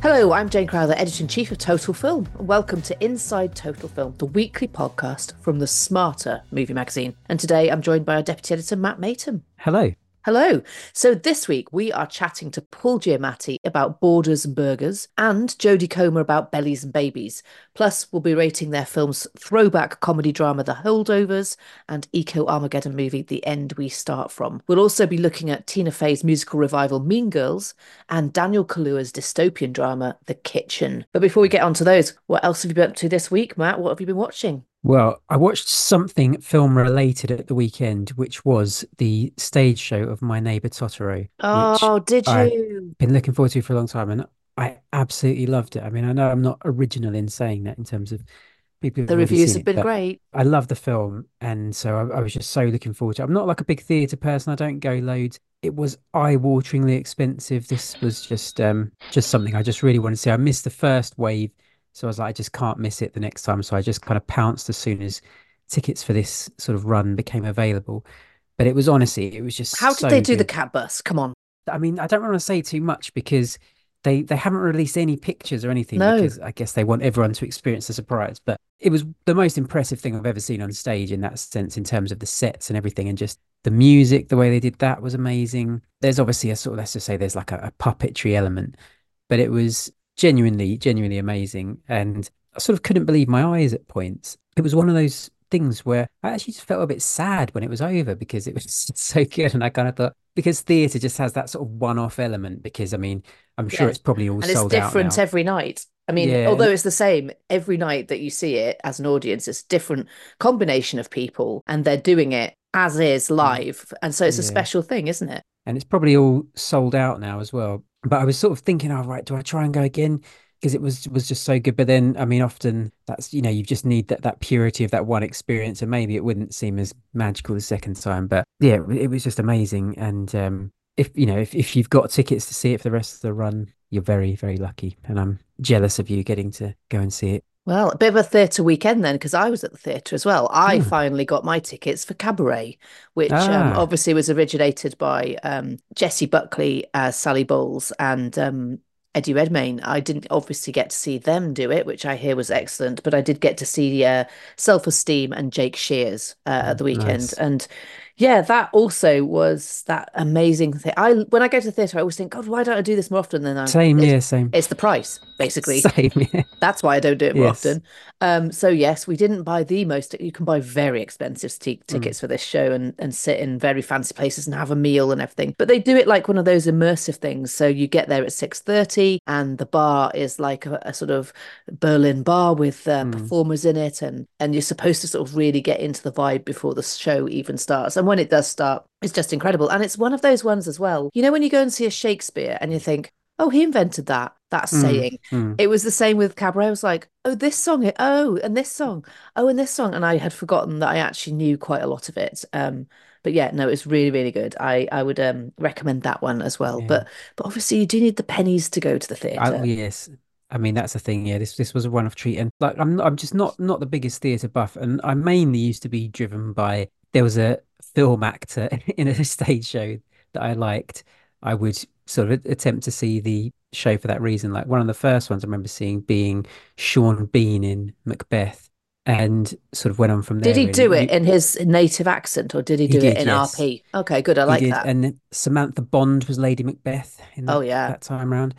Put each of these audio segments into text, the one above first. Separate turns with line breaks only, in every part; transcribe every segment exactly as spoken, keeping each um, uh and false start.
Hello, I'm Jane Crowther, Editor-in-Chief of Total Film. Welcome to Inside Total Film, the weekly podcast from the Smarter Movie Magazine. And today I'm joined by our Deputy Editor, Matt Matum.
Hello.
Hello. So this week we are chatting to Paul Giamatti about Borders and Burgers and Jodie Comer about Bellies and Babies. Plus, we'll be rating their film's throwback comedy drama The Holdovers and eco-Armageddon movie The End We Start From. We'll also be looking at Tina Fey's musical revival Mean Girls and Daniel Kaluuya's dystopian drama The Kitchen. But before we get on to those, what else have you been up to this week, Matt? What have you been watching?
Well, I watched something film related at the weekend, which was the stage show of My Neighbor Totoro, which
Oh, did
I've
you?
been looking forward to for a long time, and I absolutely loved it. I mean, I know I'm not original in saying that in terms of people who've
The
already
reviews
seen
have
it,
been
but
great.
I love the film, and so I, I was just so looking forward to it. I'm not like a big theatre person. I don't go loads. It was eye-wateringly expensive. This was just um just something I just really wanted to see. I missed the first wave. So I was like, I just can't miss it the next time. So I just kind of pounced as soon as tickets for this sort of run became available. But it was honestly, it was just
How did they
so
do the
good.
cat bus? Come on.
I mean, I don't want to say too much because they they haven't released any pictures or anything
No.
because I guess they want everyone to experience the surprise. But it was the most impressive thing I've ever seen on stage in that sense, in terms of the sets and everything, and just the music, the way they did that was amazing. There's obviously a sort of, let's just say there's like a, a puppetry element, but it was genuinely, genuinely amazing. And I sort of couldn't believe my eyes at points. It was one of those things where I actually just felt a bit sad when it was over because it was so good. And I kind of thought, because theatre just has that sort of one-off element, because I mean, I'm sure
Yeah.
it's probably all
And it's
sold out
different
now.
every night. I mean,
Yeah.
although
And
it's the same every night that you see it as an audience, it's a different combination of people and they're doing it as is
mm,
live. And so it's a
yeah.
special thing, isn't it?
And it's probably all sold out now as well. But I was sort of thinking, oh, right, do I try and go again? Because it was was just so good. But then, I mean, often that's, you know, you just need that that purity of that one experience, and maybe it wouldn't seem as magical the second time. But yeah, it, it was just amazing. And um, if you know, if if you've got tickets to see it for the rest of the run, you're very, very lucky. And I'm jealous of you getting to go and see it.
Well, a bit of a theatre weekend then, because I was at the theatre as well. I
Hmm.
finally got my tickets for Cabaret, which um,
Ah,
obviously was originated by um, Jessie Buckley as Sally Bowles and um, Eddie Redmayne. I didn't obviously get to see them do it, which I hear was excellent, but I did get to see uh, Self-Esteem and Jake Shears uh, at
mm,
the weekend.
nice.
And yeah, that also was that amazing thing. I when I go to the theatre, I always think, God, why don't I do this more often? Then I,
Same,
it's,
yeah, same.
it's the price, basically.
Same, yeah.
That's why I don't do it more
Yes.
often. Um, so yes, we didn't buy the most. You can buy very expensive t
Mm.
tickets for this show and and sit in very fancy places and have a meal and everything. But they do it like one of those immersive things. So you get there at six thirty, and the bar is like a, a sort of Berlin bar with uh,
Mm.
performers in it, and and you're supposed to sort of really get into the vibe before the show even starts. And when it does start, it's just incredible. And it's one of those ones as well. You know, when you go and see a Shakespeare and you think, oh, he invented that. That
Mm.
saying.
Mm.
It was the same with Cabaret. I was like, oh, this song, oh, and this song, oh, and this song. And I had forgotten that I actually knew quite a lot of it. Um, but yeah, no, it's really, really good. I I would um recommend that one as well.
Yeah.
But but obviously you do need the pennies to go to the
Oh
theatre.
yes. I mean that's the thing. Yeah, this this was a one-off treat, and like I'm I'm just not not the biggest theatre buff, and I mainly used to be driven by, there was a film actor in a stage show that I liked. I would sort of attempt to see the show for that reason. Like one of the first ones I remember seeing being Sean Bean in Macbeth, and sort of went on from
Did
there.
he
Really,
do it
you
in his native accent or did he
he
do it
did,
in
yes,
R P? Okay, good. I
he
like
did,
that.
and Samantha Bond was Lady Macbeth in
Oh
that
yeah.
that time round.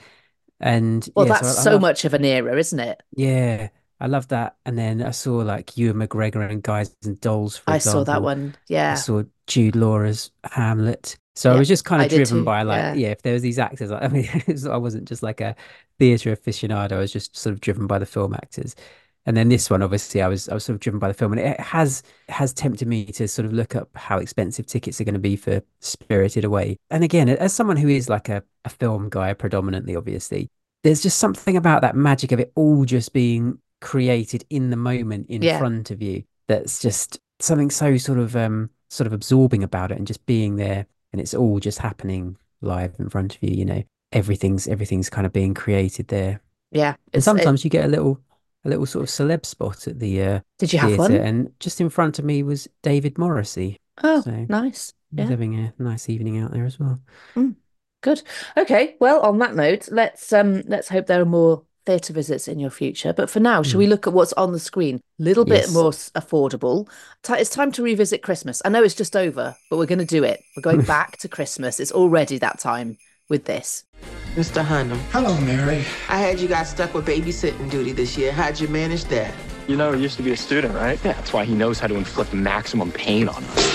And
Well,
yeah,
that's
so I, I
so
loved.
much of an era, isn't it?
Yeah, I love that. And then I saw like Ewan McGregor and Guys and Dolls, for
I saw that
example.
one.
I
Yeah.
saw Jude Law's Hamlet. So I
Yeah.
was just kind
I
of
did
driven
too.
by like,
Yeah.
yeah, if there was these actors, like, I mean, I wasn't just like a theatre aficionado. I was just sort of driven by the film actors. And then this one, obviously, I was I was sort of driven by the film, and it has it has tempted me to sort of look up how expensive tickets are going to be for Spirited Away. And again, as someone who is like a, a film guy predominantly, obviously, there's just something about that magic of it all just being created in the moment in
Yeah.
front of you, that's just something so sort of um sort of absorbing about it, and just being there, and it's all just happening live in front of you, you know. Everything's everything's kind of being created there.
Yeah.
And
It's it.
sometimes you get a little a little sort of celeb spot at the uh
Did you have
theatre,
one?
and just in front of me was David Morrissey,
Oh,
so
nice.
he was
Yeah.
having a nice evening out there as well.
Mm. Good. Okay. Well, on that note, let's um let's hope there are more theatre visits in your future. But for now, shall
Mm.
we look at what's on the screen? A little bit
Yes.
more s- affordable. Ti- It's time to revisit Christmas. I know it's just over, but we're going to do it. We're going back to Christmas. It's already that time with this.
Mister Hunnam,
Hello, Mary.
I heard you got stuck with babysitting duty this year. How'd you manage that?
You know, he used to be a student, right? Yeah, that's why he knows how to inflict maximum pain on us.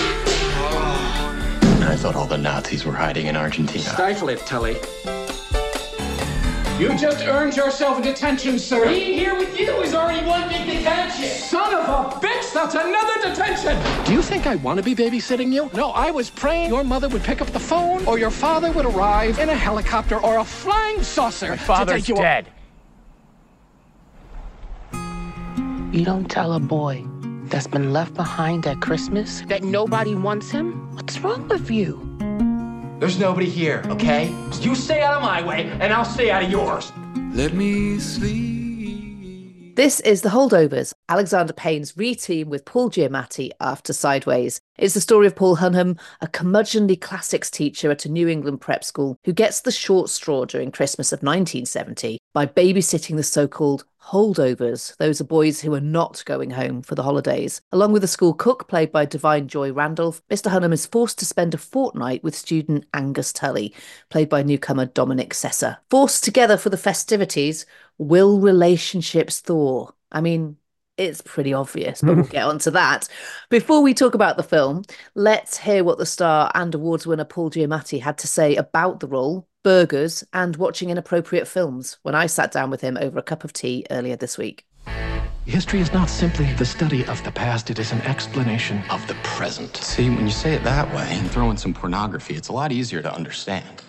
I thought all the Nazis were hiding in Argentina.
Stifle it, Tully.
You just earned yourself a detention, sir.
Being here with you is already one big detention.
Son of a bitch, that's another detention.
Do you think I want to be babysitting you? No, I was praying your mother would pick up the phone or your father would arrive in a helicopter or a flying saucer.
My father's
to take you
dead.
You don't tell a boy that's been left behind at Christmas that nobody wants him? What's wrong with you?
There's nobody here, okay? You stay out of my way, and I'll stay out of yours.
Let me sleep.
This is The Holdovers, Alexander Payne's re-team with Paul Giamatti after Sideways. It's the story of Paul Hunnam, a curmudgeonly classics teacher at a New England prep school who gets the short straw during Christmas of nineteen seventy by babysitting the so-called holdovers. Those are boys who are not going home for the holidays. Along with the school cook, played by Divine Joy Randolph, Mister Hunnam is forced to spend a fortnight with student Angus Tully, played by newcomer Dominic Sessa. Forced together for the festivities, will relationships thaw? I mean, it's pretty obvious, but we'll get on to that. Before we talk about the film, let's hear what the star and awards winner Paul Giamatti had to say about the role, burgers, and watching inappropriate films when I sat down with him over a cup of tea earlier this week.
History is not simply the study of the past, it is an explanation
Of the present. See, when you say it that way and throw in some pornography, it's a lot easier to understand.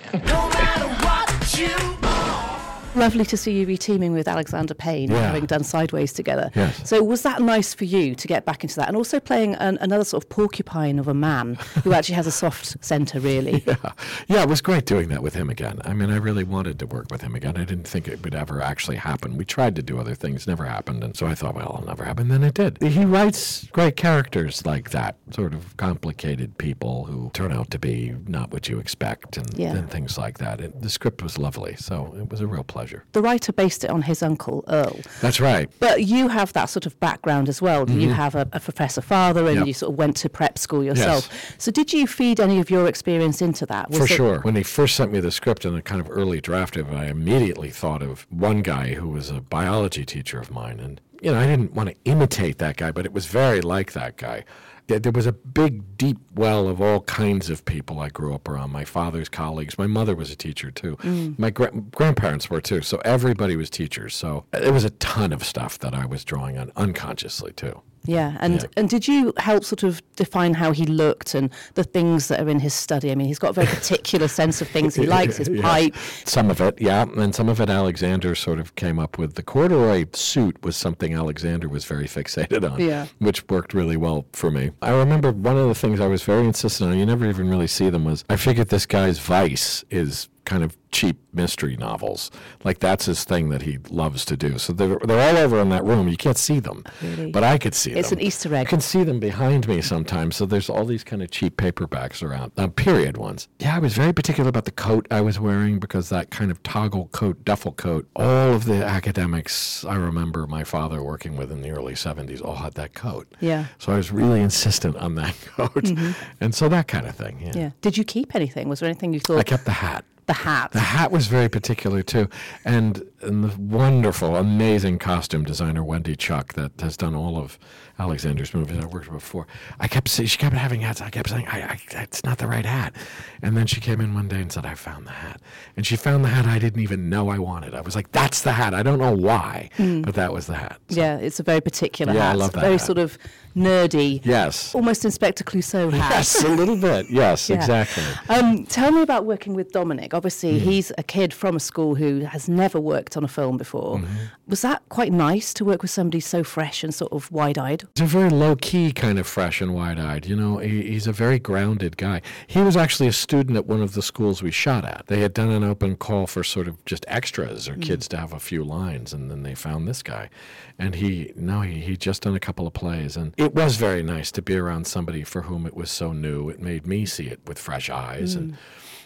Lovely to see you re-teaming with Alexander Payne,
Yeah.
having done Sideways together.
Yes.
So was that nice for you to get back into that? And also playing an, another sort of porcupine of a man who actually has a soft centre, really.
Yeah. yeah, it was great doing that with him again. I mean, I really wanted to work with him again. I didn't think it would ever actually happen. We tried to do other things, never happened. And so I thought, well, it'll never happen. Then it did. He writes great characters like that, sort of complicated people who turn out to be not what you expect and,
Yeah.
and things like that. And the script was lovely, so it was a real pleasure.
The writer based it on his uncle, Earl.
That's right.
But you have that sort of background as well. You have a, a professor father and
Yep.
you sort of went to prep school yourself. So did you feed any of your experience into that? Was
For
it-
sure. When he first sent me the script in a kind of early draft of it, I immediately thought of one guy who was a biology teacher of mine. And, you know, I didn't want to imitate that guy, but it was very like that guy. There there was a big, deep well of all kinds of people I grew up around. My father's colleagues. My mother was a teacher, too. My gra- grandparents were, too. So everybody was teachers. So there was a ton of stuff that I was drawing on unconsciously, too.
Yeah, and
Yeah.
and did you help sort of define how he looked and the things that are in his study? I mean, he's got a very particular sense of things he likes, his
Yeah.
pipe.
Some of it, yeah. And some of it Alexander sort of came up with. The corduroy suit was something Alexander was very fixated on,
Yeah.
which worked really well for me. I remember one of the things I was very insistent on, you never even really see them, was I figured this guy's vice is kind of cheap mystery novels. Like that's his thing that he loves to do. So they're, they're all over in that room. You can't see them,
Really?
but I could see
It's
them.
an Easter egg.
I can see them behind me sometimes. So there's all these kind of cheap paperbacks around, uh, period ones. Yeah, I was very particular about the coat I was wearing because that kind of toggle coat, duffel coat, all of the academics I remember my father working with in the early seventies all had that coat.
Yeah.
So I was really insistent on that coat. And so that kind of thing, yeah.
Yeah. Did you keep anything? Was there anything you thought?
I kept the hat.
The hat.
The hat was very particular too, and, and the wonderful, amazing costume designer Wendy Chuck that has done all of Alexander's movies I worked with before. I kept saying, she kept having hats. I kept saying, I, I, that's not the right hat. And then she came in one day and said, I found the hat. And she found the hat I didn't even know I wanted. I was like, that's the hat. I don't know why, but that was the hat. So,
Yeah, it's a very particular
Yeah, I
hat.
love that
Very
hat.
sort of nerdy.
Yes.
Almost Inspector Clouseau hat.
Yes, a little bit. Yes,
Yeah.
exactly.
Um, tell me about working with Dominic. Obviously, he's a kid from a school who has never worked on a film before. Was that quite nice to work with somebody so fresh and sort of wide-eyed?
He's a very low-key kind of fresh and wide-eyed. You know, he, he's a very grounded guy. He was actually a student at one of the schools we shot at. They had done an open call for sort of just extras or kids to have a few lines, and then they found this guy. And he, no, he he just done a couple of plays. And it was very nice to be around somebody for whom it was so new. It made me see it with fresh eyes. And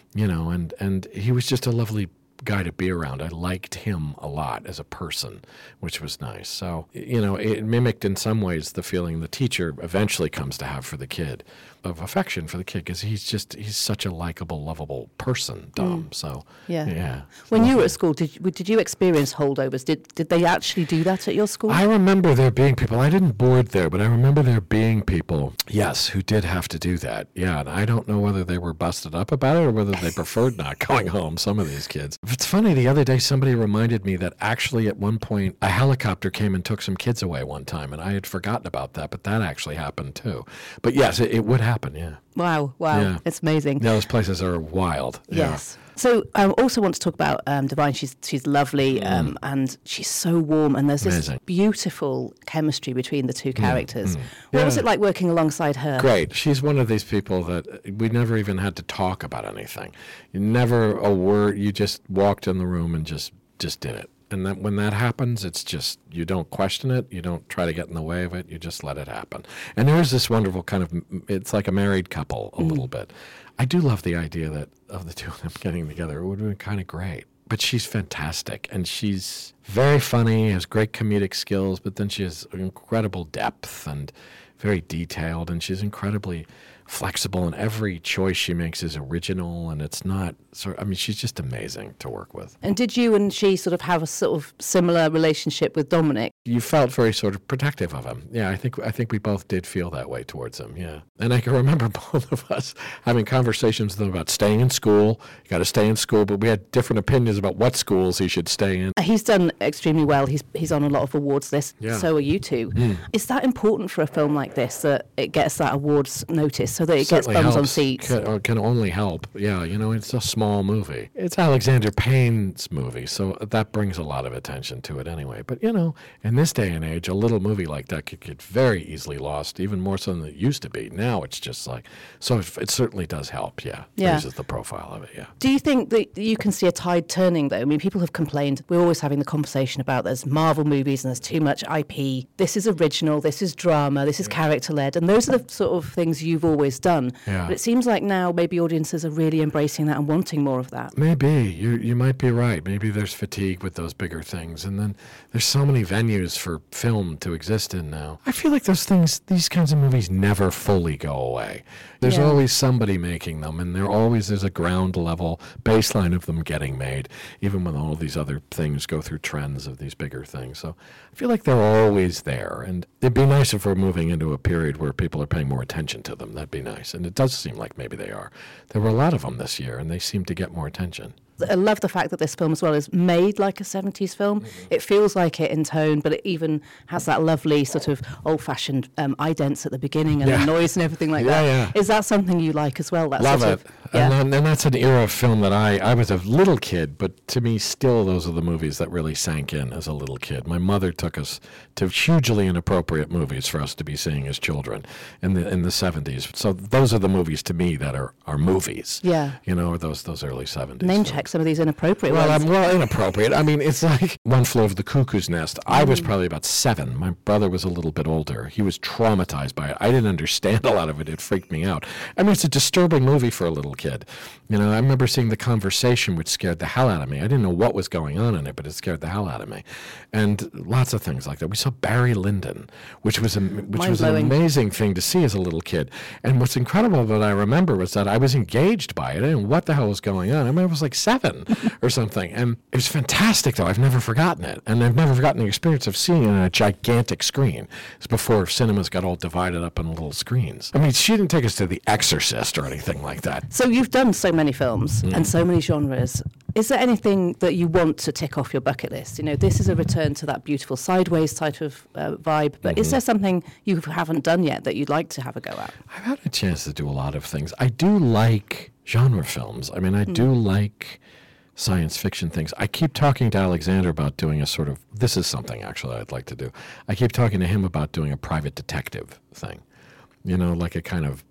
you know, and, and he was just a lovely guy to be around. I liked him a lot as a person, which was nice. So, you know, it mimicked in some ways the feeling the teacher eventually comes to have for the kid, of affection for the kid, because he's just, he's such a likable, lovable person, Dom. Mm. So,
yeah.
yeah.
When you were at school, did you, did you experience holdovers? Did did they actually do that at your school?
I remember there being people, I didn't board there, but I remember there being people, yes, who did have to do that. Yeah, and I don't know whether they were busted up about it or whether they preferred not going home, some of these kids. It's funny, the other day somebody reminded me that actually at one point a helicopter came and took some kids away one time, and I had forgotten about that, but that actually happened too. But yes, it, it would happen, yeah.
Wow, wow,
yeah.
It's amazing.
Yeah, those places are wild.
Yes. Yeah. So I also want to talk about um, Divine. She's she's lovely um, mm. and she's so warm, and there's this Amazing. beautiful chemistry between the two characters. Mm. Mm. What yeah. was it like working alongside her?
Great. She's one of these people that we never even had to talk about anything. You never a word. You just walked in the room and just just did it. And that when that happens, it's just, you don't question it. You don't try to get in the way of it. You just let it happen. And there's this wonderful kind of, it's like a married couple a mm. little bit. I do love the idea that of the two of them getting together. It would have been kind of great. But she's fantastic. And she's very funny, has great comedic skills, but then she has incredible depth and very detailed. And she's incredibly flexible, and every choice she makes is original, and it's not sort of, I mean, she's just amazing to work with.
And did you and she sort of have a sort of similar relationship with Dominic?
You felt very sort of protective of him. Yeah, I think I think we both did feel that way towards him, yeah. And I can remember both of us having conversations with him about staying in school. You got to stay in school, but we had different opinions about what schools he should stay in.
He's done extremely well. He's he's on a lot of awards lists. Yeah. So are you two. Mm. Is that important for a film like this, that it gets that awards notice, so that it Certainly gets bums helps. on seats?
Can, can only help. Yeah, you know, it's a small movie. It's Alexander Payne's movie, so that brings a lot of attention to it anyway. But, you know, in this day and age, a little movie like that could get very easily lost, even more so than it used to be. Now it's just like, so it, it certainly does help, yeah.
Yeah.
Raises the profile of it, yeah.
Do you think that you can see a tide turning, though? I mean, people have complained. We're always having the conversation about there's Marvel movies and there's too much I P. This is original, this is drama, this is yeah. character-led, and those are the sort of things you've always done.
Yeah.
But it seems like now maybe audiences are really embracing that and wanting more of that.
Maybe. You you might be right. Maybe there's fatigue with those bigger things. And then there's so many venues for film to exist in now. I feel like those things, these kinds of movies never fully go away. There's yeah. always somebody making them, and there always is a ground level baseline of them getting made, even when all these other things go through trends of these bigger things. So I feel like they're always there. And it'd be nice if we're moving into a period where people are paying more attention to them. That'd be nice. And it does seem like maybe they are. There were a lot of them this year, and they seem to get more attention.
I love the fact that this film as well is made like a seventies film. Mm-hmm. It feels like it in tone, but it even has that lovely sort of old-fashioned um, idents at the beginning and yeah. the noise and everything like
yeah,
that.
Yeah.
Is that something you like as well? That
love
sort
it.
Of, yeah.
and, and that's an era of film that I, I was a little kid, but to me still those are the movies that really sank in as a little kid. My mother took us to hugely inappropriate movies for us to be seeing as children in the in the seventies. So those are the movies to me that are, are movies.
Yeah.
You know, those those early seventies.
Name
films.
check some of these inappropriate
Well,
ones.
I'm well inappropriate. I mean, it's like One Flew Over the Cuckoo's Nest. I was probably about seven. My brother was a little bit older. He was traumatized by it. I didn't understand a lot of it. It freaked me out. I mean, it's a disturbing movie for a little kid. You know, I remember seeing The Conversation, which scared the hell out of me. I didn't know what was going on in it, but it scared the hell out of me. And lots of things like that. We saw Barry Lyndon, which was a, which was an amazing thing to see as a little kid. And what's incredible that I remember was that I was engaged by it. I didn't know what the hell was going on. I mean, I was like seven or something. And it was fantastic, though. I've never forgotten it. And I've never forgotten the experience of seeing it on a gigantic screen. It's before cinemas got all divided up into little screens. I mean, she didn't take us to The Exorcist or anything like that.
So you've done so many films mm. and so many genres. Is there anything that you want to tick off your bucket list? You know, this is a return to that beautiful Sideways type of uh, vibe, but mm-hmm. is there something you haven't done yet that you'd like to have a go at?
I've had a chance to do a lot of things. I do like genre films. I mean, I mm. do like science fiction things. I keep talking to Alexander about doing a sort of, this is something actually I'd like to do. I keep talking to him about doing a private detective thing. You know, like a kind of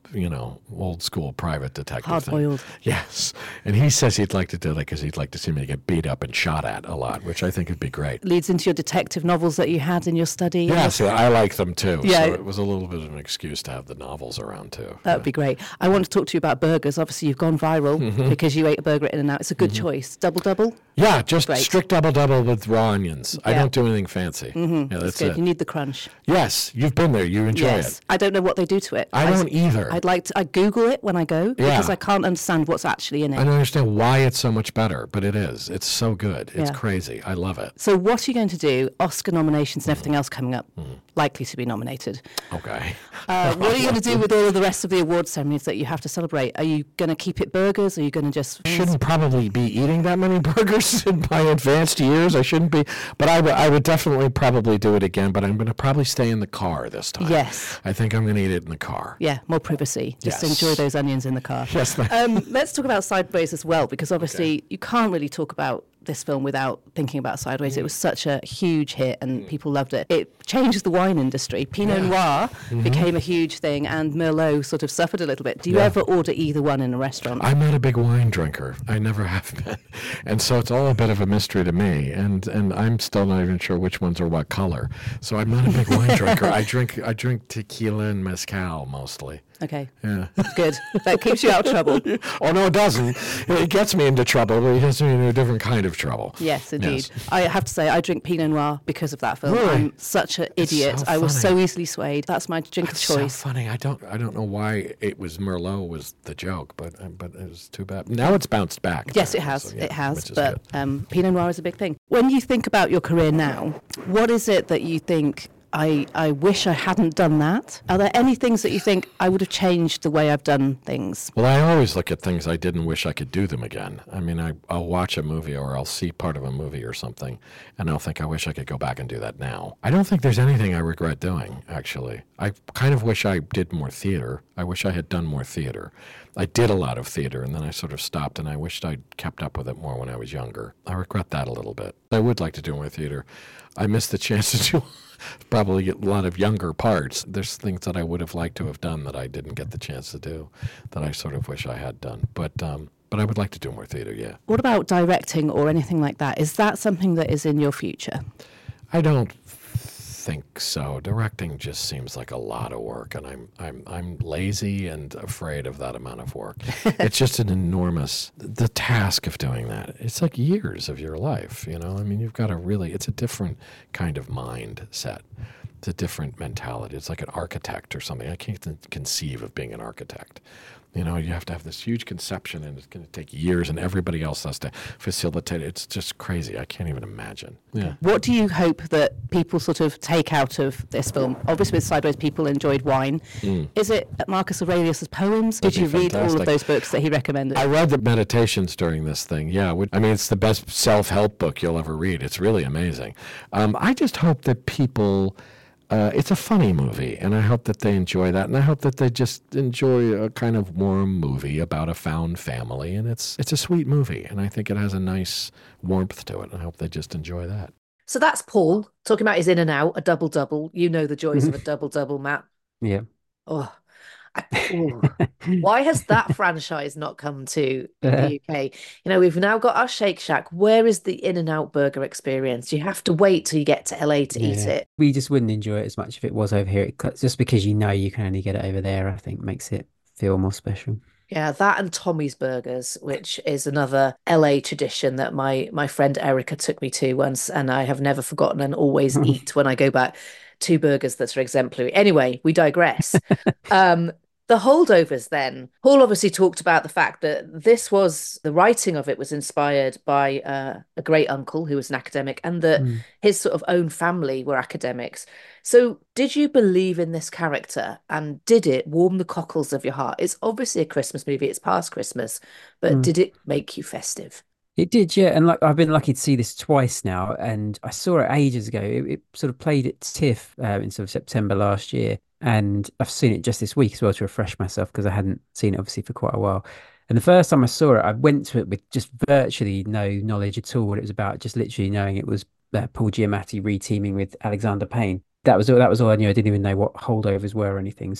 you know, old school private detective
Hard
thing.
boiled.
Yes. And he says he'd like to do that because he'd like to see me get beat up and shot at a lot, which I think would be great.
Leads into your detective novels that you had in your study.
Yes, yeah, I like them too.
Yeah.
So it was a little bit of an excuse to have the novels around too.
That would be great. I want to talk to you about burgers. Obviously, you've gone viral
Mm-hmm.
because you ate a burger at In-N-Out. It's a good choice. Double double.
Yeah, just
Great.
strict double double with raw onions. I
Yeah.
don't do anything fancy.
Mm-hmm.
Yeah, that's
good.
it.
You need the crunch.
Yes, you've been there. You enjoy
Yes.
it.
I don't know what they do to it.
I don't either.
I'd like to. I Google it when I go because
Yeah.
I can't understand what's actually in
I
it.
don't understand why it's so much better, but it is. It's so good. It's
Yeah.
crazy. I love it.
So, what are you going to do? Oscar nominations and everything
Mm.
else coming up, likely to be nominated.
Okay.
Uh, what are you going to do with all of the rest of the award ceremonies that you have to celebrate? Are you going to keep it burgers? Are you going to just
Shouldn't probably be eating that many burgers in my advanced years. I shouldn't be, but I would- I would definitely probably do it again. But I'm going to probably stay in the car this time.
Yes.
I think I'm going to eat it in the car.
Yeah, more privacy. Just
Yes.
enjoy those onions in the car.
Yes, ma'am.
Um, let's talk about Sideways as well, because obviously you can't really talk about this film without thinking about Sideways.
Mm.
It was such a huge hit and people loved it. It changed the wine industry. Pinot Noir became a huge thing and Merlot sort of suffered a little bit. Do you
Mm-hmm. Yeah.
ever order either one in a restaurant?
I'm not a big wine drinker. I never have been. And so it's all a bit of a mystery to me. And and I'm still not even sure which ones are what color. So I'm not a big wine drinker. I drink I drink tequila and mezcal mostly.
Okay,
Yeah.
good. That keeps you out of trouble.
Oh, no, it doesn't. It gets me into trouble, but it gets me into a different kind of trouble.
Yes, indeed.
Yes.
I have to say, I drink Pinot Noir because of that film.
Really?
I'm such an
It's
idiot.
so
I was
funny.
so easily swayed. That's my drink of
It's so
choice.
funny. I don't I don't know why it was Merlot was the joke, but uh, but it was too bad. Now it's bounced back.
Yes, it
apparently,
has.
so, yeah,
it has.
which is
But
good.
um, Pinot Noir is a big thing. When you think about your career now, what is it that you think, I, I wish I hadn't done that? Are there any things that you think I would have changed the way I've done things?
Well, I always look at things I did and wish I could do them again. I mean, I, I'll watch a movie or I'll see part of a movie or something, and I'll think, I wish I could go back and do that now. I don't think there's anything I regret doing, actually. I kind of wish I did more theater. I wish I had done more theater. I did a lot of theater, and then I sort of stopped, and I wished I'd kept up with it more when I was younger. I regret that a little bit. I would like to do more theater. I missed the chance to do probably a lot of younger parts. There's things that I would have liked to have done that I didn't get the chance to do, that I sort of wish I had done. But um, but I would like to do more theater, yeah.
What about directing or anything like that? Is that something that is in your future?
I don't think so. Directing just seems like a lot of work, and I'm I'm I'm lazy and afraid of that amount of work. It's just an enormous the task of doing that. It's like years of your life, you know. I mean, you've got to really. It's a different kind of mindset. It's a different mentality. It's like an architect or something. I can't th- conceive of being an architect. You know, you have to have this huge conception, and it's going to take years, and everybody else has to facilitate it. It's just crazy. I can't even imagine. Yeah.
What do you hope that people sort of take out of this film? Obviously, with Sideways, people enjoyed wine. Is it Marcus Aurelius' poems? Did
Mm. That'd
you
be
read all of
fantastic.
those books that he recommended?
I read the meditations during this thing. Yeah, would- I mean, it's the best self-help book you'll ever read. It's really amazing. Um, I just hope that people. Uh, it's a funny movie, and I hope that they enjoy that, and I hope that they just enjoy a kind of warm movie about a found family, and it's it's a sweet movie, and I think it has a nice warmth to it, and I hope they just enjoy that.
So that's Paul talking about his In-N-Out, a double-double. You know the joys of a double-double, Matt.
Yeah.
Oh, I, ooh. Why has that franchise not come to the U K? You know, we've now got our Shake Shack. Where is the In-N-Out burger experience? You have to wait till you get to L A to eat
Yeah.
it.
We just wouldn't enjoy it as much if it was over here. It, cu- just because you know you can only get it over there, I think makes it feel more special.
Yeah, that and Tommy's Burgers, which is another L A tradition that my my friend Erica took me to once, and I have never forgotten and always eat when I go back. Two burgers that are exemplary. Anyway, we digress. um, The Holdovers then. Paul obviously talked about the fact that this was, the writing of it was inspired by uh, a great uncle who was an academic, and that
Mm.
his sort of own family were academics. So did you believe in this character, and did it warm the cockles of your heart? It's obviously a Christmas movie, it's past Christmas, but
Mm.
did it make you festive?
It did, yeah. And like I've been lucky to see this twice now, and I saw it ages ago. It, it sort of played at TIFF uh, in sort of September last year, and I've seen it just this week as well to refresh myself because I hadn't seen it obviously for quite a while. And the first time I saw it, I went to it with just virtually no knowledge at all what it was about, just literally knowing it was uh, Paul Giamatti reteaming with Alexander Payne. That was all. That was all I knew. I didn't even know what Holdovers were or anything. So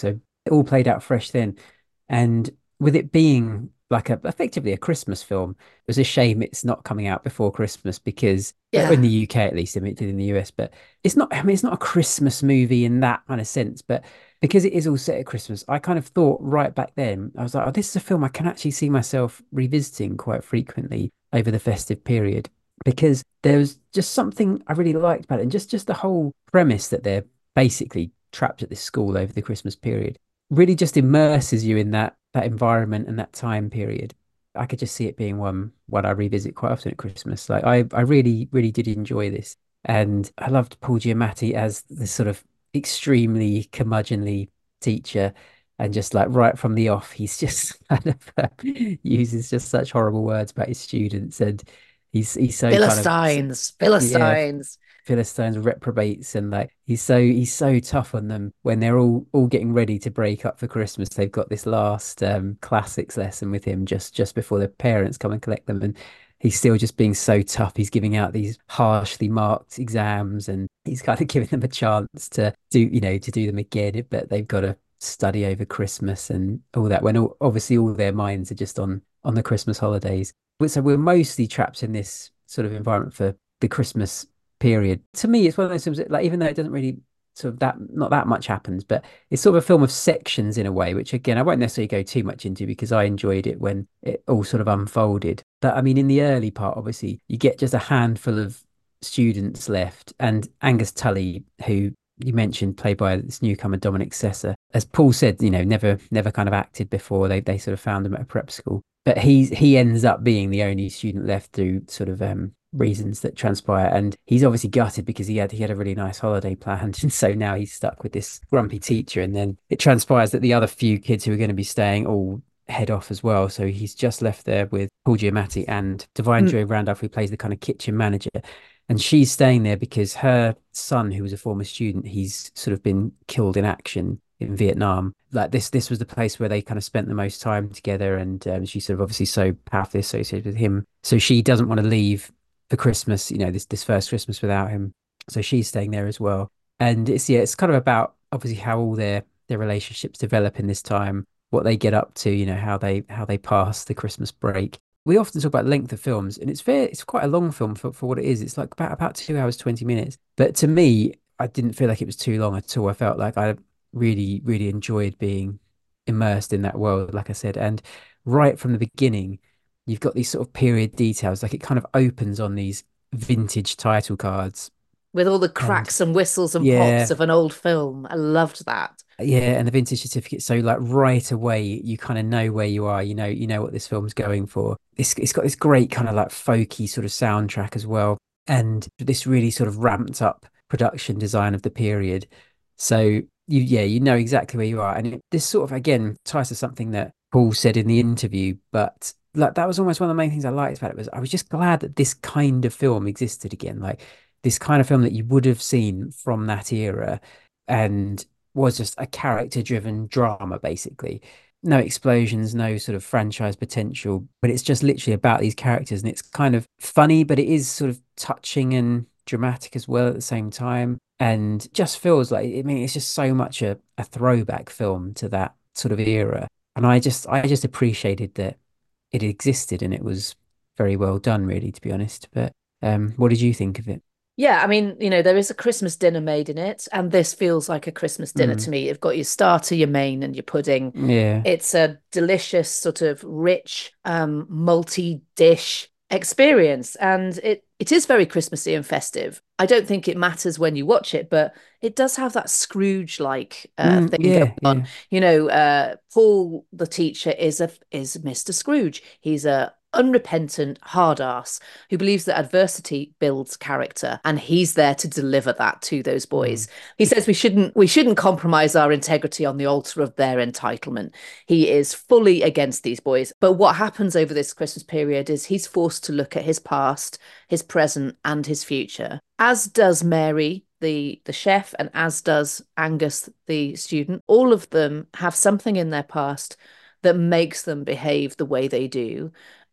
it all played out fresh then. And with it being like a effectively a Christmas film, it was a shame it's not coming out before Christmas because well, in
Yeah.
the U K at least, I mean it did in the U S, but it's not, I mean, it's not a Christmas movie in that kind of sense, but because it is all set at Christmas, I kind of thought right back then, I was like, oh, this is a film I can actually see myself revisiting quite frequently over the festive period because there was just something I really liked about it, and just just the whole premise that they're basically trapped at this school over the Christmas period really just immerses you in that that environment and that time period. I could just see it being one one I revisit quite often at Christmas. Like I I really really did enjoy this, and I loved Paul Giamatti as this sort of extremely curmudgeonly teacher. And just like right from the off, he's just kind of uh, uses just such horrible words about his students, and he's he's so kind of
Philistines,
yeah,
Philistines.
Philistines, reprobates, and like he's so he's so tough on them when they're all all getting ready to break up for Christmas. They've got this last um classics lesson with him just just before their parents come and collect them, and he's still just being so tough. He's giving out these harshly marked exams, and he's kind of giving them a chance to do you know to do them again, but they've got to study over Christmas and all that. When all, obviously all their minds are just on on the Christmas holidays. So we're mostly trapped in this sort of environment for the Christmas period. To me, it's one of those films that, like, even though it doesn't really sort of that not that much happens, but it's sort of a film of sections in a way, which again I won't necessarily go too much into because I enjoyed it when it all sort of unfolded. But I mean, in the early part, obviously, you get just a handful of students left, and Angus Tully, who you mentioned, played by this newcomer Dominic Sessa, as Paul said, you know, never never kind of acted before. They they sort of found him at a prep school, but he's he ends up being the only student left through sort of um reasons that transpire, and he's obviously gutted because he had he had a really nice holiday planned, and so now he's stuck with this grumpy teacher. And then it transpires that the other few kids who are going to be staying all head off as well, so he's just left there with Paul Giamatti and Divine
Mm.
Joy Randolph, who plays the kind of kitchen manager. And she's staying there because her son, who was a former student, he's sort of been killed in action in Vietnam. Like this, this was the place where they kind of spent the most time together, and um, she's sort of obviously so powerfully associated with him. So she doesn't want to leave for Christmas, you know, this this first Christmas without him. So she's staying there as well. And it's yeah, it's kind of about obviously how all their their relationships develop in this time, what they get up to, you know, how they how they pass the Christmas break. We often talk about length of films, and it's fair, it's quite a long film for, for what it is. It's like about about two hours, twenty minutes. But to me, I didn't feel like it was too long at all. I felt like I really, really enjoyed being immersed in that world, like I said. And right from the beginning, you've got these sort of period details. Like it kind of opens on these vintage title cards.
With all the
And
cracks and whistles and
yeah,
pops of an old film. I loved that.
yeah, and the vintage certificate. So like right away, you kind of know where you are. You know, you know what this film's going for. It's it's got this great kind of like folky sort of soundtrack as well, and this really sort of ramped up production design of the period. So you yeah, you know exactly where you are, and it, this sort of again ties to something that Paul said in the interview, but like that was almost one of the main things I liked about it was I was just glad that this kind of film existed again, like this kind of film that you would have seen from that era, and was just a character driven drama, basically. No explosions, no sort of franchise potential, but it's just literally about these characters. And it's kind of funny, but it is sort of touching and dramatic as well at the same time. And just feels like, I mean, it's just so much a, a throwback film to that sort of era. And I just, I just appreciated that it existed and it was very well done, really, to be honest. But um, what did you think of it?
Yeah, I mean, you know, there is a Christmas dinner made in it, and this feels like a Christmas dinner
Mm,
to me. You've got your starter, your main, and your pudding.
yeah.
It's a delicious, sort of rich, um, multi-dish experience, and it it is very Christmassy and festive. I don't think it matters when you watch it, but it does have that Scrooge-like uh,
Mm,
thing going
yeah,
on.
yeah.
You know, uh, Paul, the teacher, is a is Mister Scrooge. He's a unrepentant hard ass who believes that adversity builds character, and he's there to deliver that to those boys.
Mm,
He says we shouldn't we shouldn't compromise our integrity on the altar of their entitlement. He is fully against these boys. But what happens over this Christmas period is he's forced to look at his past, his present, and his future, as does Mary, the the chef, and as does Angus, the student. All of them have something in their past that makes them behave the way they do.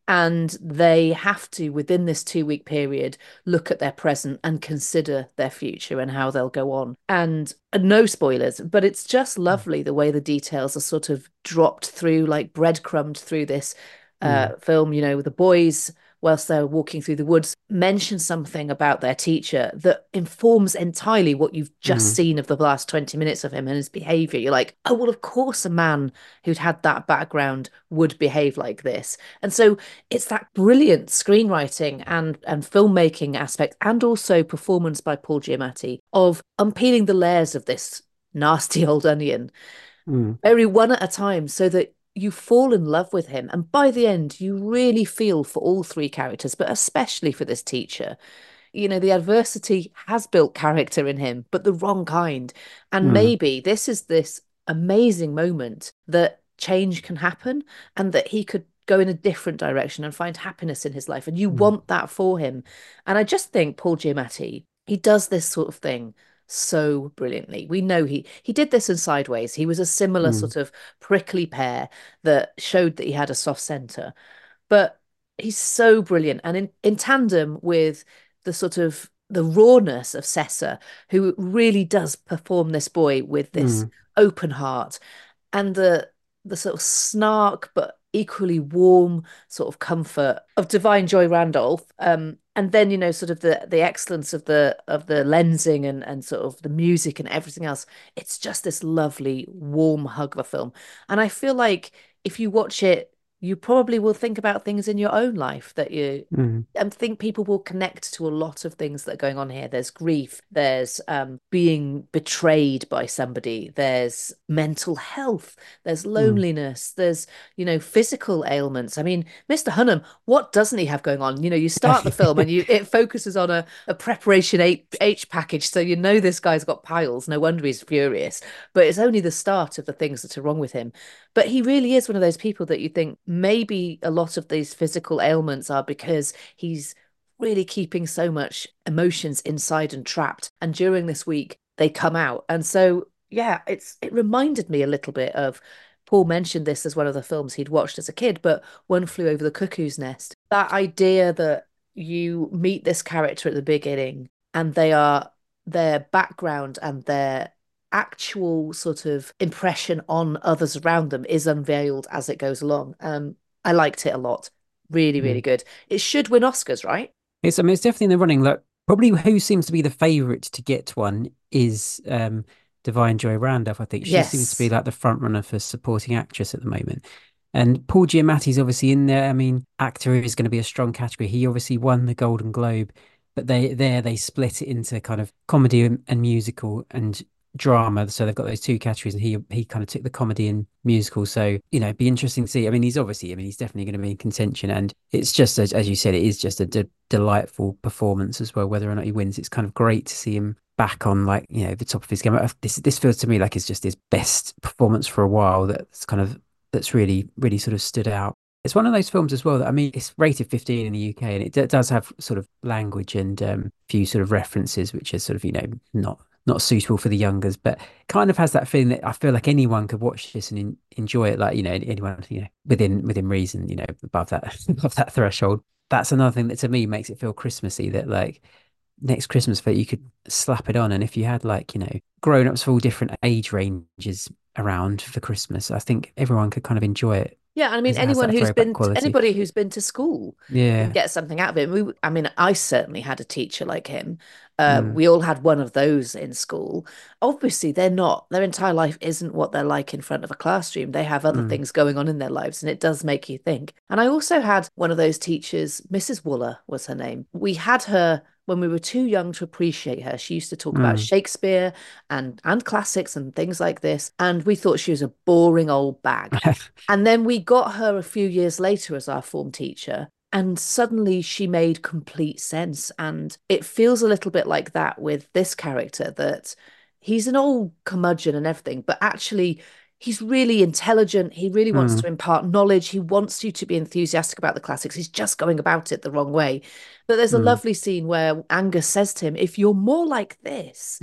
And they have to, within this two-week period, look at their present and consider their future and how they'll go on. And uh, no spoilers, but it's just lovely the way the details are sort of dropped through, like breadcrumbed through this uh, mm. film. You know, the boys, whilst they're walking through the woods, mention something about their teacher that informs entirely what you've just mm. seen of the last twenty minutes of him and his behaviour. You're like, oh, well, of course a man who'd had that background would behave like this. And so it's that brilliant screenwriting and, and filmmaking aspect, and also performance by Paul Giamatti, of unpeeling the layers of this nasty old onion, mm. very one at a time, so that you fall in love with him. And by the end, you really feel for all three characters, but especially for this teacher. You know, the adversity has built character in him, but the wrong kind. And mm. maybe this is this amazing moment that change can happen and that he could go in a different direction and find happiness in his life. And you mm. want that for him. And I just think Paul Giamatti, he does this sort of thing so brilliantly. We know he he did this in Sideways. He was a similar mm. sort of prickly pear that showed that he had a soft centre, but he's so brilliant. And in, in tandem with the sort of the rawness of Sessa, who really does perform this boy with this mm. open heart, and the the sort of snark but equally warm sort of comfort of Divine Joy Randolph. Um, and then, you know, sort of the the excellence of the of the lensing and, and sort of the music and everything else. It's just this lovely, warm hug of a film. And I feel like if you watch it, you probably will think about things in your own life that you mm. and think people will connect to a lot of things that are going on here. There's grief, there's um, being betrayed by somebody, there's mental health, there's loneliness, mm. there's, you know, physical ailments. I mean, Mister Hunnam, what doesn't he have going on? You know, you start the film and you it focuses on a, a preparation H, H package. So you know this guy's got piles. No wonder he's furious. But it's only the start of the things that are wrong with him. But he really is one of those people that you think maybe a lot of these physical ailments are because he's really keeping so much emotions inside and trapped. And during this week, they come out. And so, yeah, it's it reminded me a little bit of, Paul mentioned this as one of the films he'd watched as a kid, but One Flew Over the Cuckoo's Nest. That idea that you meet this character at the beginning and they are their background and their actual sort of impression on others around them is unveiled as it goes along. Um, I liked it a lot. Really, really mm. good. It should win Oscars, right?
It's, I mean, it's definitely in the running. Look, probably who seems to be the favourite to get one is um, Divine Joy Randolph, I think. She yes. seems to be like the front runner for supporting actress at the moment. And Paul Giamatti's obviously in there. I mean, actor is going to be a strong category. He obviously won the Golden Globe, but they there they split it into kind of comedy and, and musical and drama, so they've got those two categories, and he he kind of took the comedy and musical. So, you know, it'd be interesting to see. I mean, he's obviously, I mean, he's definitely going to be in contention, and it's just as, as you said, it is just a de- delightful performance as well. Whether or not he wins, it's kind of great to see him back on, like, you know, the top of his game. This this feels to me like it's just his best performance for a while. That's kind of that's really really sort of stood out. It's one of those films as well that, I mean, it's rated fifteen in the U K, and it d- does have sort of language and um, few sort of references, which is sort of, you know, not. not suitable for the youngers, but kind of has that feeling that I feel like anyone could watch this and in, enjoy it. Like, you know, anyone, you know, within within reason, you know, above that above that threshold. That's another thing that to me makes it feel Christmassy, that like next Christmas that you could slap it on. And if you had, like, you know, grown-ups of all different age ranges around for Christmas, I think everyone could kind of enjoy it.
Yeah, I mean, anyone who's been to, anybody who's been to school,
yeah,
can get something out of it. We, I mean, I certainly had a teacher like him. Uh, mm. We all had one of those in school. Obviously, they're not. Their entire life isn't what they're like in front of a classroom. They have other mm. things going on in their lives, and it does make you think. And I also had one of those teachers, Missus Wooler was her name. We had her when we were too young to appreciate her. She used to talk mm. about Shakespeare and and classics and things like this, and we thought she was a boring old bag. And then we got her a few years later as our form teacher, and suddenly she made complete sense. And it feels a little bit like that with this character, that he's an old curmudgeon and everything, but actually he's really intelligent. He really wants mm. to impart knowledge. He wants you to be enthusiastic about the classics. He's just going about it the wrong way. But there's a mm. lovely scene where Angus says to him, if you're more like this, mm.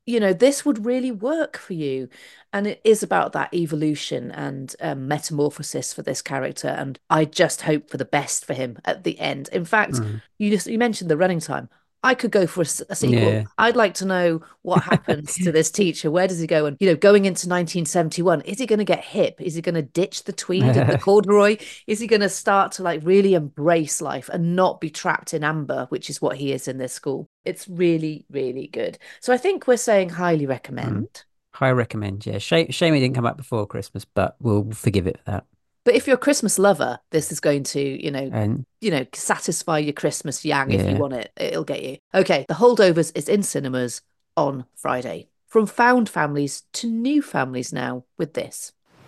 you know, this would really work for you. And it is about that evolution and um, metamorphosis for this character. And I just hope for the best for him at the end. In fact,
Mm.
you just you mentioned the running time. I could go for a, s- a sequel.
Yeah.
I'd like to know what happens to this teacher. Where does he go? And, you know, going into nineteen seventy-one, is he going to get hip? Is he going to ditch the tweed and the corduroy? Is he going to start to like really embrace life and not be trapped in amber, which is what he is in this school? It's really, really good. So I think we're saying highly recommend.
High recommend, yeah. Shame, shame it didn't come out before Christmas, but we'll forgive it for that.
But if you're a Christmas lover, this is going to, you know,
And
you know, satisfy your Christmas yang if you
Yeah.
want it. It'll get you. Okay, The Holdovers is in cinemas on Friday. From found families to new families now with this.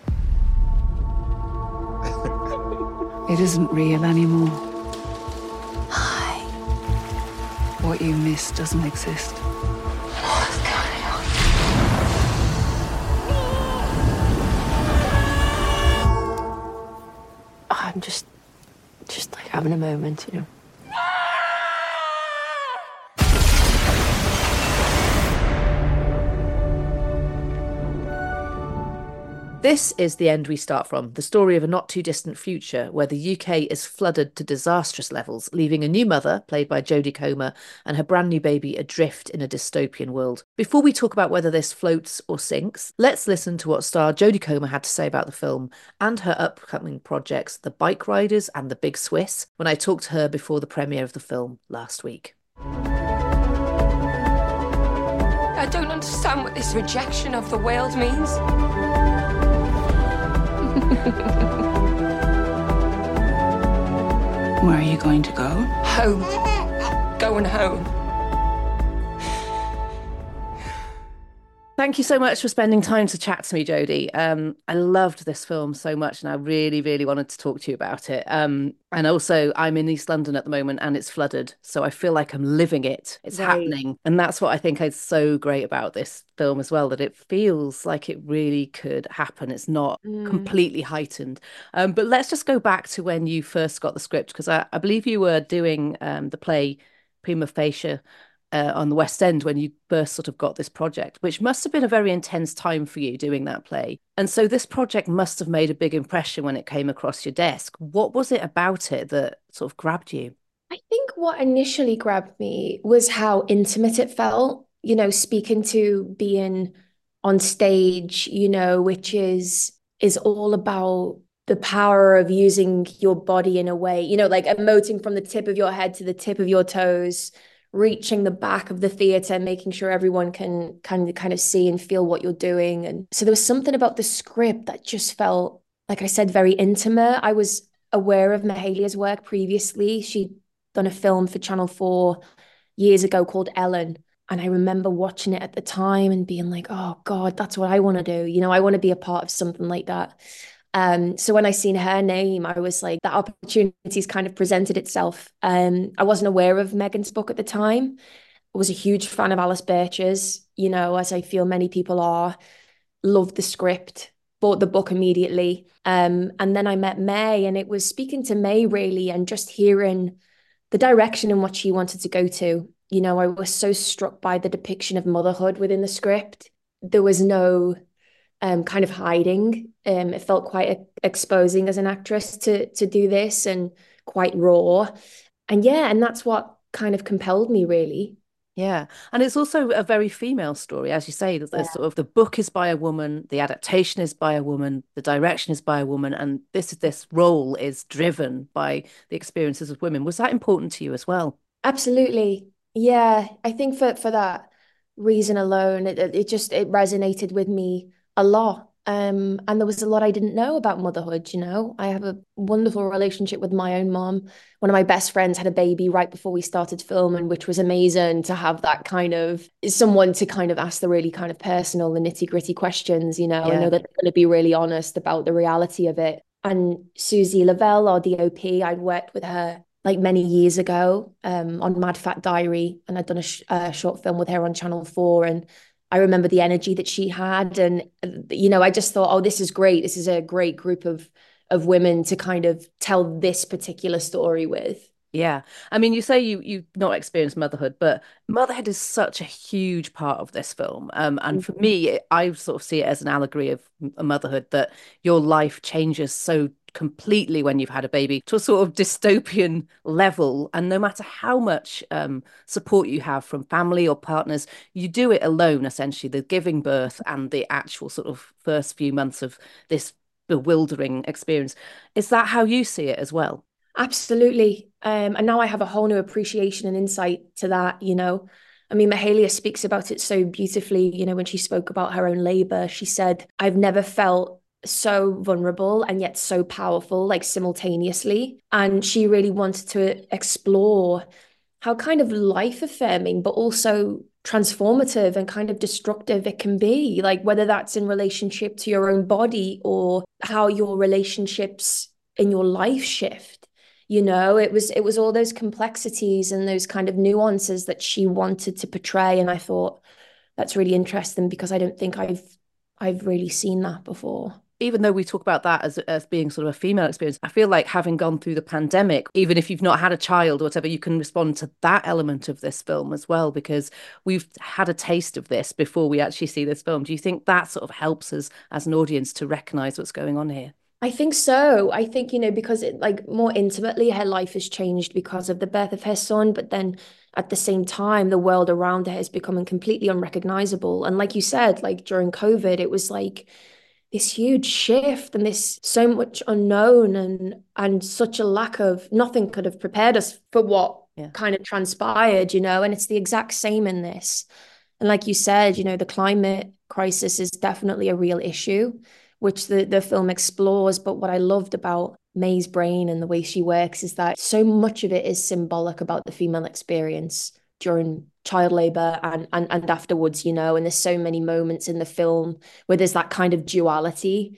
It isn't real anymore. Hi. What you miss doesn't exist.
What's going on? I'm just, just like having a moment, you know.
This is The End We Start From, the story of a not too distant future where the U K is flooded to disastrous levels, leaving a new mother, played by Jodie Comer, and her brand new baby adrift in a dystopian world. Before we talk about whether this floats or sinks, let's listen to what star Jodie Comer had to say about the film and her upcoming projects, The Bike Riders and The Big Swiss, when I talked to her before the premiere of the film last week.
I don't understand what this rejection of the world means.
Where are you going to go?
Home. Going home.
Thank you so much for spending time to chat to me, Jodie. Um, I loved this film so much and I really, really wanted to talk to you about it. Um, and also, I'm in East London at the moment and it's flooded. So I feel like I'm living it. It's
Right.
happening. And that's what I think is so great about this film as well, that it feels like it really could happen. It's not
Mm.
completely heightened. Um, but let's just go back to when you first got the script, because I, I believe you were doing um, the play Prima Facie uh, on the West End when you first sort of got this project, which must have been a very intense time for you doing that play. And so this project must have made a big impression when it came across your desk. What was it about it that sort of grabbed you?
I think what initially grabbed me was how intimate it felt, you know, speaking to being on stage, you know, which is is all about the power of using your body in a way, you know, like emoting from the tip of your head to the tip of your toes, reaching the back of the theater, making sure everyone can kind of kind of see and feel what you're doing. And so there was something about the script that just felt, like I said, very intimate. I was aware of Mahalia's work previously. She'd done a film for Channel four years ago called Ellen. And I remember watching it at the time and being like, oh God, that's what I want to do. You know, I want to be a part of something like that. Um, so when I seen her name, I was like, that opportunity's kind of presented itself. Um, I wasn't aware of Megan's book at the time. I was a huge fan of Alice Birch's, you know, as I feel many people are. Loved the script, bought the book immediately. Um, and then I met May, and it was speaking to May really, and just hearing the direction in what she wanted to go to. You know, I was so struck by the depiction of motherhood within the script. There was no um, kind of hiding. Um, it felt quite e- exposing as an actress to to do this, and quite raw. And yeah, and that's what kind of compelled me really.
Yeah. And it's also a very female story, as you say, that the
Yeah.
sort of the book is by a woman, the adaptation is by a woman, the direction is by a woman, and this this role is driven by the experiences of women. Was that important to you as well?
Absolutely. Yeah, I think for for that reason alone, it it it just it resonated with me a lot. Um, and there was a lot I didn't know about motherhood, you know. I have a wonderful relationship with my own mom. One of my best friends had a baby right before we started filming, which was amazing to have that kind of someone to kind of ask the really kind of personal, the nitty-gritty questions, you know. I
Yeah.
know that they're going to be really honest about the reality of it. And Susie Lavelle, our D O P, I'd worked with her like many years ago um, on Mad Fat Diary, and I'd done a, sh- a short film with her on Channel four, and I remember the energy that she had, and you know, I just thought, oh, this is great. This is a great group of of women to kind of tell this particular story with.
Yeah. I mean, you say you you've not experienced motherhood, but motherhood is such a huge part of this film. Um, and for me, it- I sort of see it as an allegory of m- a motherhood, that your life changes so completely when you've had a baby to a sort of dystopian level. And no matter how much um, support you have from family or partners, you do it alone, essentially, the giving birth and the actual sort of first few months of this bewildering experience. Is that how you see it as well?
Absolutely. Um, and now I have a whole new appreciation and insight to that, you know. I mean, Mahalia speaks about it so beautifully, you know, when she spoke about her own labor. She said, I've never felt so vulnerable and yet so powerful, like simultaneously. And she really wanted to explore how kind of life affirming, but also transformative and kind of destructive it can be, like whether that's in relationship to your own body or how your relationships in your life shift. You know, it was it was all those complexities and those kind of nuances that she wanted to portray. And I thought that's really interesting because I don't think I've I've really seen that before.
Even though we talk about that as as being sort of a female experience, I feel like having gone through the pandemic, even if you've not had a child or whatever, you can respond to that element of this film as well, because we've had a taste of this before we actually see this film. Do you think that sort of helps us as an audience to recognize what's going on here?
I think so. I think, you know, because it like more intimately, her life has changed because of the birth of her son. But then at the same time, the world around her is becoming completely unrecognizable. And like you said, like during COVID, it was like this huge shift and this so much unknown and and such a lack of nothing could have prepared us for what yeah. kind of transpired, you know, and it's the exact same in this. And like you said, you know, the climate crisis is definitely a real issue, which the, the film explores. But what I loved about May's brain and the way she works is that so much of it is symbolic about the female experience during child labor and, and, and afterwards, you know, and there's so many moments in the film where there's that kind of duality,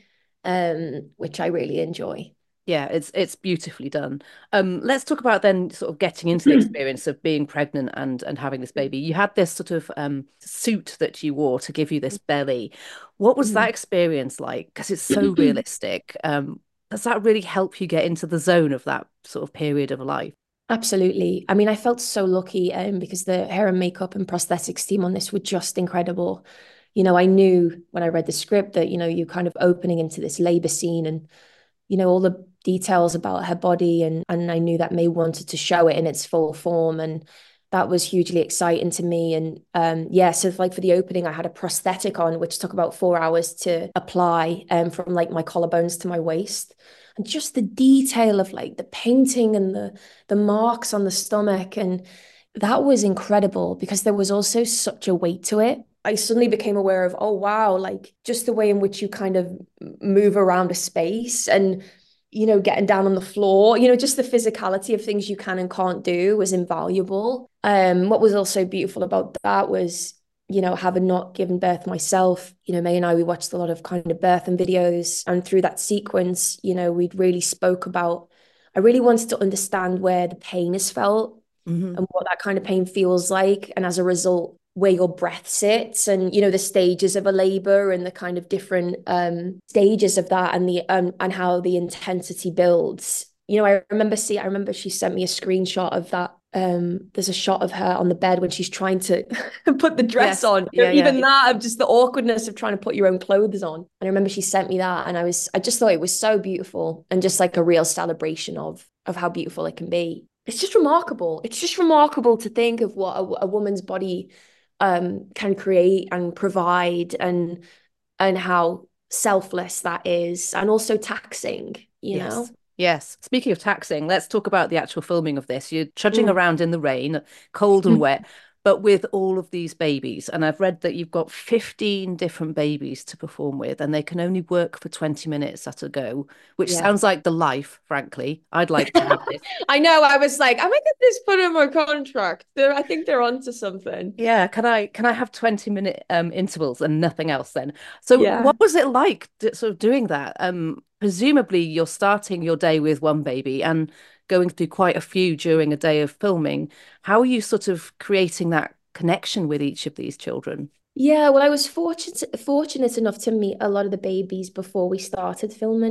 um, which I really enjoy.
Yeah, it's it's beautifully done. Um, let's talk about then sort of getting into the experience of being pregnant and and having this baby. You had this sort of um suit that you wore to give you this belly. What was that experience like? Because it's so realistic. Um, does that really help you get into the zone of that sort of period of life?
Absolutely. I mean, I felt so lucky um, because the hair and makeup and prosthetics team on this were just incredible. You know, I knew when I read the script that, you know, you're kind of opening into this labor scene and, you know, all the details about her body. And, and I knew that May wanted to show it in its full form. And that was hugely exciting to me. And um, yeah, so like for the opening, I had a prosthetic on, which took about four hours to apply um, from like my collarbones to my waist. And just the detail of like the painting and the the marks on the stomach. And that was incredible because there was also such a weight to it. I suddenly became aware of, oh, wow, like just the way in which you kind of move around a space and, you know, getting down on the floor, you know, just the physicality of things you can and can't do was invaluable. Um, what was also beautiful about that was, you know, having not given birth myself, you know, May and I, we watched a lot of kind of birth and videos. And through that sequence, you know, we'd really spoke about, I really wanted to understand where the pain is felt mm-hmm. and what that kind of pain feels like. And as a result, where your breath sits and, you know, the stages of a labor and the kind of different um, stages of that and the um, and how the intensity builds. You know, I remember see, I remember she sent me a screenshot of that. Um, there's a shot of her on the bed when she's trying to put the dress yes. on. Yeah, Even yeah. that, of just the awkwardness of trying to put your own clothes on. And I remember she sent me that, and I was, I just thought it was so beautiful and just like a real celebration of of how beautiful it can be. It's just remarkable. It's just remarkable to think of what a, a woman's body um, can create and provide, and and how selfless that is, and also taxing. You
yes.
know.
Yes. Speaking of taxing, let's talk about the actual filming of this. You're trudging mm. around in the rain, cold and wet, but with all of these babies. And I've read that you've got fifteen different babies to perform with, and they can only work for twenty minutes at a go, which yeah. sounds like the life, frankly. I'd like to have this.
I know. I was like, I might get this put in my contract. They're, I think they're onto something.
Yeah. Can I can I have twenty minute um, intervals and nothing else then? So
yeah.
what was it like sort of doing that? Um, presumably you're starting your day with one baby and going through quite a few during a day of filming. How are you sort of creating that connection with each of these children?
Yeah, well, I was fortunate fortunate enough to meet a lot of the babies before we started filming.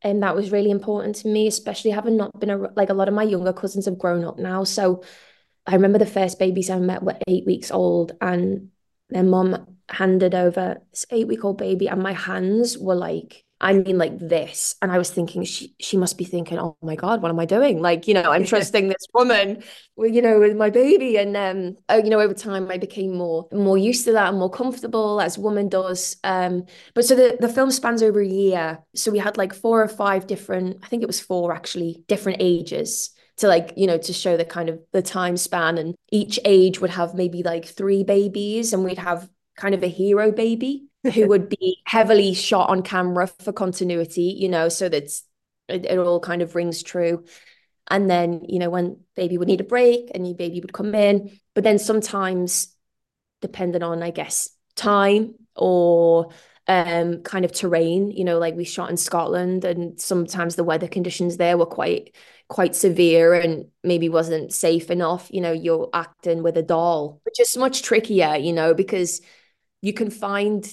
And that was really important to me, especially having not been a, like a lot of my younger cousins have grown up now. So I remember the first babies I met were eight weeks old, and their mum handed over this eight week old baby, and my hands were like, I mean, like this. And I was thinking, she she must be thinking, oh my God, what am I doing? Like, you know, I'm trusting this woman, with, you know, with my baby. And um, oh, you know, over time, I became more more used to that and more comfortable, as a woman does. Um, but so the, the film spans over a year. So we had like four or five different, I think it was four actually, different ages to like, you know, to show the kind of the time span. And each age would have maybe like three babies, and we'd have kind of a hero baby who would be heavily shot on camera for continuity, you know, so that it, it all kind of rings true. And then, you know, when baby would need a break, a new baby would come in. But then sometimes, depending on, I guess, time or um, kind of terrain, you know, like we shot in Scotland, and sometimes the weather conditions there were quite, quite severe and maybe wasn't safe enough. You know, you're acting with a doll, which is much trickier, you know, because you can find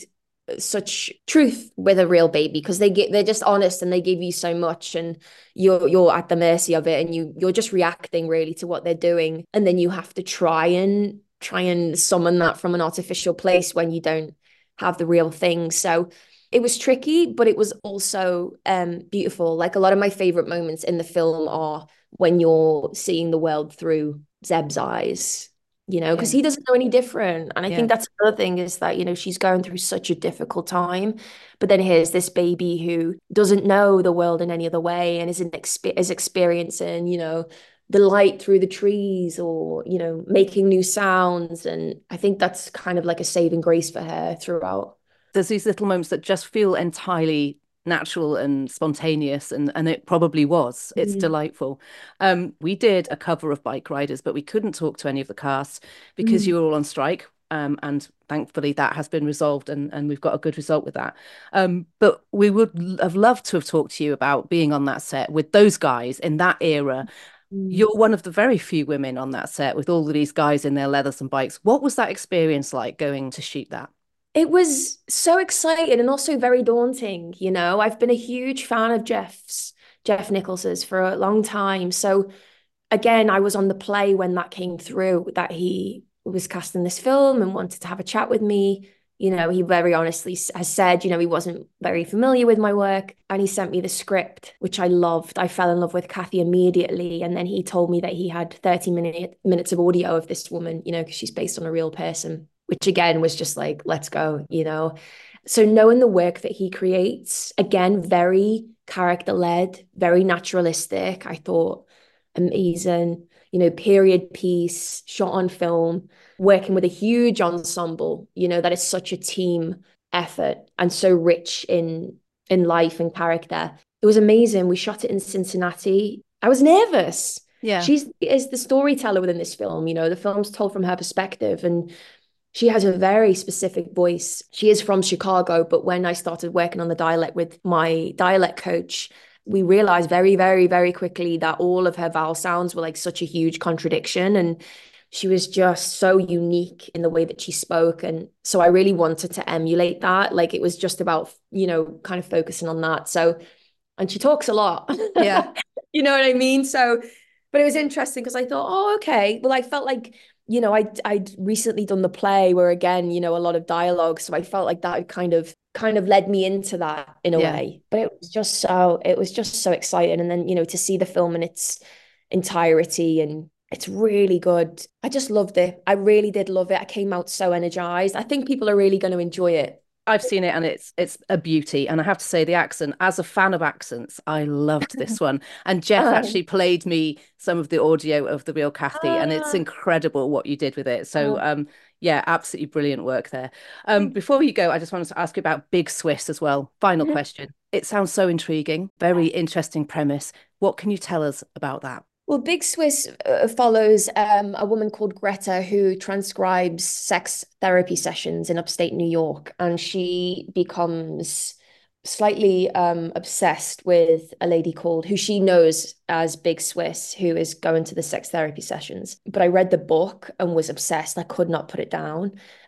such truth with a real baby, because they get they're just honest and they give you so much, and you're you're at the mercy of it, and you you're just reacting really to what they're doing, and then you have to try and try and summon that from an artificial place when you don't have the real thing. So it was tricky, but it was also um beautiful. Like a lot of my favorite moments in the film are when you're seeing the world through Zeb's eyes, you know, because he doesn't know any different. And I yeah. think that's another thing, is that, you know, she's going through such a difficult time. But then here's this baby who doesn't know the world in any other way, and isn't exp- is experiencing, you know, the light through the trees, or, you know, making new sounds. And I think that's kind of like a saving grace for her throughout.
There's these little moments that just feel entirely natural and spontaneous, and and it probably was. It's mm. delightful. Um we did a cover of Bike Riders, but we couldn't talk to any of the cast because mm. you were all on strike, um and thankfully that has been resolved, and and we've got a good result with that. Um but we would have loved to have talked to you about being on that set with those guys in that era. mm. You're one of the very few women on that set with all of these guys in their leathers and bikes. What was that experience like, going to shoot that?
It was so exciting and also very daunting. You know, I've been a huge fan of Jeff's, Jeff Nichols's for a long time. So again, I was on the play when that came through, that he was casting this film and wanted to have a chat with me. You know, he very honestly has said, you know, he wasn't very familiar with my work, and he sent me the script, which I loved. I fell in love with Kathy immediately. And then he told me that he had thirty minute, minutes of audio of this woman, you know, because she's based on a real person, which again was just like, let's go, you know. So knowing the work that he creates, again, very character-led, very naturalistic, I thought amazing, you know, period piece, shot on film, working with a huge ensemble, you know, that is such a team effort and so rich in in life and character. It was amazing. We shot it in Cincinnati. I was nervous.
Yeah.
She's is the storyteller within this film, you know, the film's told from her perspective, and she has a very specific voice. She is from Chicago, but when I started working on the dialect with my dialect coach, we realized very, very, very quickly that all of her vowel sounds were like such a huge contradiction. And she was just so unique in the way that she spoke. And so I really wanted to emulate that. Like it was just about, you know, kind of focusing on that. So, and she talks a lot.
Yeah.
You know what I mean? So, but it was interesting because I thought, oh, okay. Well, I felt like, you know, I I'd recently done the play where, again, you know, a lot of dialogue. So I felt like that kind of kind of led me into that in a yeah. way. But it was just so it was just so exciting. And then, you know, to see the film in its entirety, and it's really good. I just loved it. I really did love it. I came out so energized. I think people are really going to enjoy it.
I've seen it and it's it's a beauty. And I have to say, the accent, as a fan of accents, I loved this one. And Jeff oh. actually played me some of the audio of the real Kathy, oh. and it's incredible what you did with it. So oh. um yeah, absolutely brilliant work there. Um before you go, I just wanted to ask you about Big Swiss as well. Final mm-hmm. question. It sounds so intriguing, very interesting premise. What can you tell us about that?
Well, Big Swiss uh, follows um, a woman called Greta who transcribes sex therapy sessions in upstate New York. And she becomes slightly um, obsessed with a lady called, who she knows as Big Swiss, who is going to the sex therapy sessions. But I read the book and was obsessed. I could not put it down.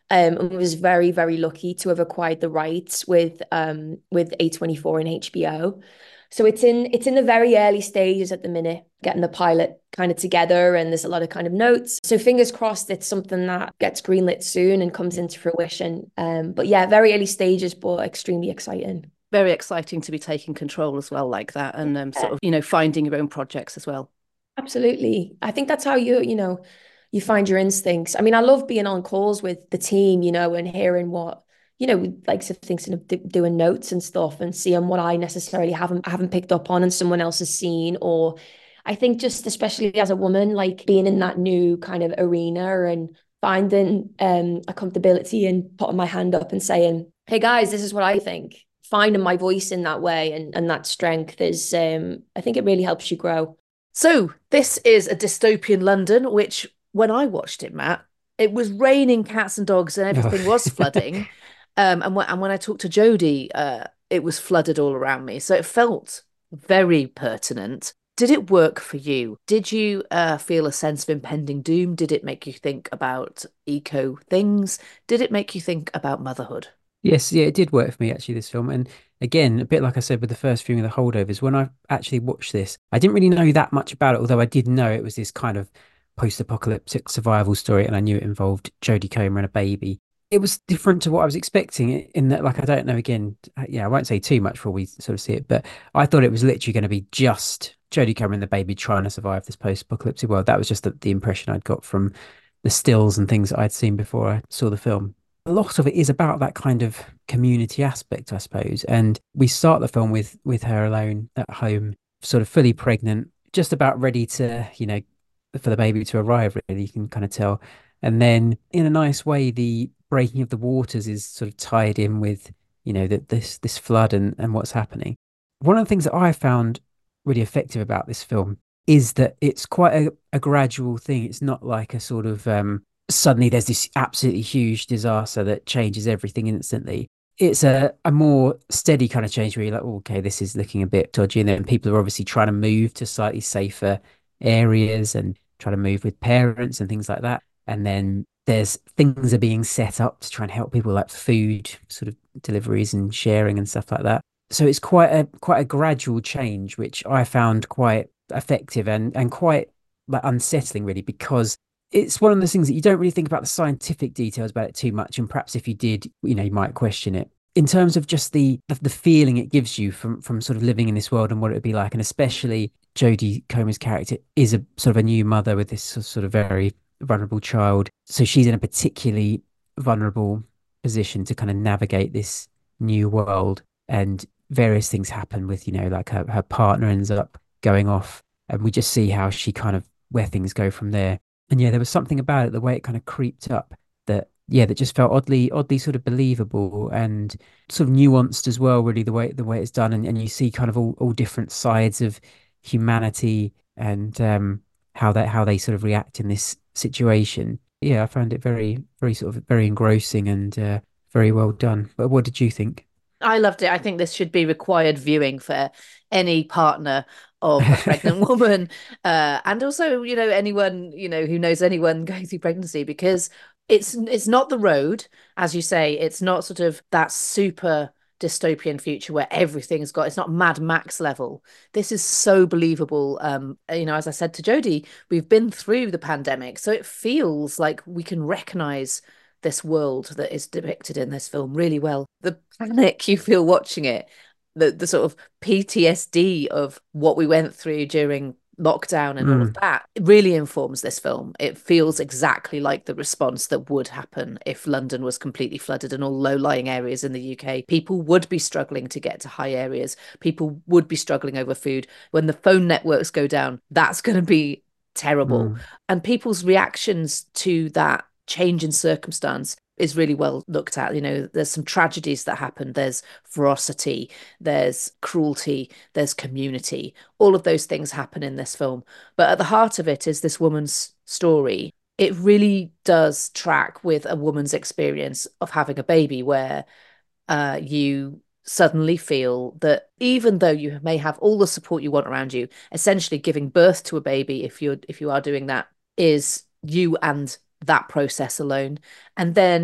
Um, and was very, very lucky to have acquired the rights with um with A twenty-four and H B O. So it's in it's in the very early stages at the minute, getting the pilot kind of together, and there's a lot of kind of notes. So fingers crossed it's something that gets greenlit soon and comes into fruition. Um, but yeah, very early stages, but extremely exciting.
Very exciting to be taking control as well, like that, and um, sort of, you know, finding your own projects as well.
Absolutely. I think that's how you, you know, you find your instincts. I mean, I love being on calls with the team, you know, and hearing what, you know, like so thinking of doing notes and stuff and seeing what I necessarily haven't haven't picked up on and someone else has seen. Or I think just especially as a woman, like being in that new kind of arena and finding um a comfortability and putting my hand up and saying, hey guys, this is what I think. Finding my voice in that way and, and that strength is, um, I think it really helps you grow.
So this is a dystopian London, which when I watched it, Matt, it was raining cats and dogs and everything was flooding. Um, and, when, and when I talked to Jodie, uh, it was flooded all around me. So it felt very pertinent. Did it work for you? Did you uh, feel a sense of impending doom? Did it make you think about eco things? Did it make you think about motherhood?
Yes, yeah, it did work for me actually, this film. And again, a bit like I said with the first viewing of The Holdovers, when I actually watched this, I didn't really know that much about it, although I did know it was this kind of post-apocalyptic survival story, and I knew it involved Jodie Comer and a baby. It was different to what I was expecting in that, like, I don't know, again, yeah, I won't say too much before we sort of see it, but I thought it was literally going to be just Jodie Comer and the baby trying to survive this post-apocalyptic world. That was just the, the impression I'd got from the stills and things that I'd seen before I saw the film. A lot of it is about that kind of community aspect, I suppose. And we start the film with with her alone at home, sort of fully pregnant, just about ready to, you know, for the baby to arrive, really, you can kind of tell. And then in a nice way, the breaking of the waters is sort of tied in with, you know, that this this flood and, and what's happening. One of the things that I found really effective about this film is that it's quite a, a gradual thing. It's not like a sort of um suddenly there's this absolutely huge disaster that changes everything instantly. It's a, a more steady kind of change where you're like, oh, okay, this is looking a bit dodgy. And then people are obviously trying to move to slightly safer areas and try to move with parents and things like that. And then there's things are being set up to try and help people, like food sort of deliveries and sharing and stuff like that. So it's quite a quite a gradual change, which I found quite effective and, and quite like unsettling, really, because it's one of those things that you don't really think about the scientific details about it too much. And perhaps if you did, you know, you might question it. In terms of just the the, the feeling it gives you from, from sort of living in this world and what it would be like. And especially Jodie Comer's character is a sort of a new mother with this sort of very vulnerable child. So she's in a particularly vulnerable position to kind of navigate this new world. And various things happen with, you know, like her, her partner ends up going off. And we just see how she kind of, where things go from there. And yeah, there was something about it, the way it kind of creeped up that, yeah, that just felt oddly, oddly sort of believable and sort of nuanced as well, really, the way the way it's done. And, and you see kind of all, all different sides of humanity and um, how they how they sort of react in this situation. Yeah, I found it very, very sort of very engrossing and uh, very well done. But what did you think?
I loved it. I think this should be required viewing for any partner of a pregnant woman, uh, and also, you know, anyone, you know, who knows anyone going through pregnancy, because it's it's not The Road, as you say. It's not sort of that super dystopian future where everything's got, it's not Mad Max level. This is so believable. Um, you know, as I said to Jodie, we've been through the pandemic, so it feels like we can recognize this world that is depicted in this film really well. The panic you feel watching it, the the sort of P T S D of what we went through during lockdown and mm. all of that, it really informs this film. It feels exactly like the response that would happen if London was completely flooded and all low-lying areas in the U K. People would be struggling to get to high areas. People would be struggling over food. When the phone networks go down, that's going to be terrible. Mm. And people's reactions to that change in circumstance is really well looked at. You know, there's some tragedies that happen. There's ferocity, there's cruelty, there's community. All of those things happen in this film. But at the heart of it is this woman's story. It really does track with a woman's experience of having a baby, where uh, you suddenly feel that even though you may have all the support you want around you, essentially giving birth to a baby, if you're if you are doing that, is you and that process alone. And then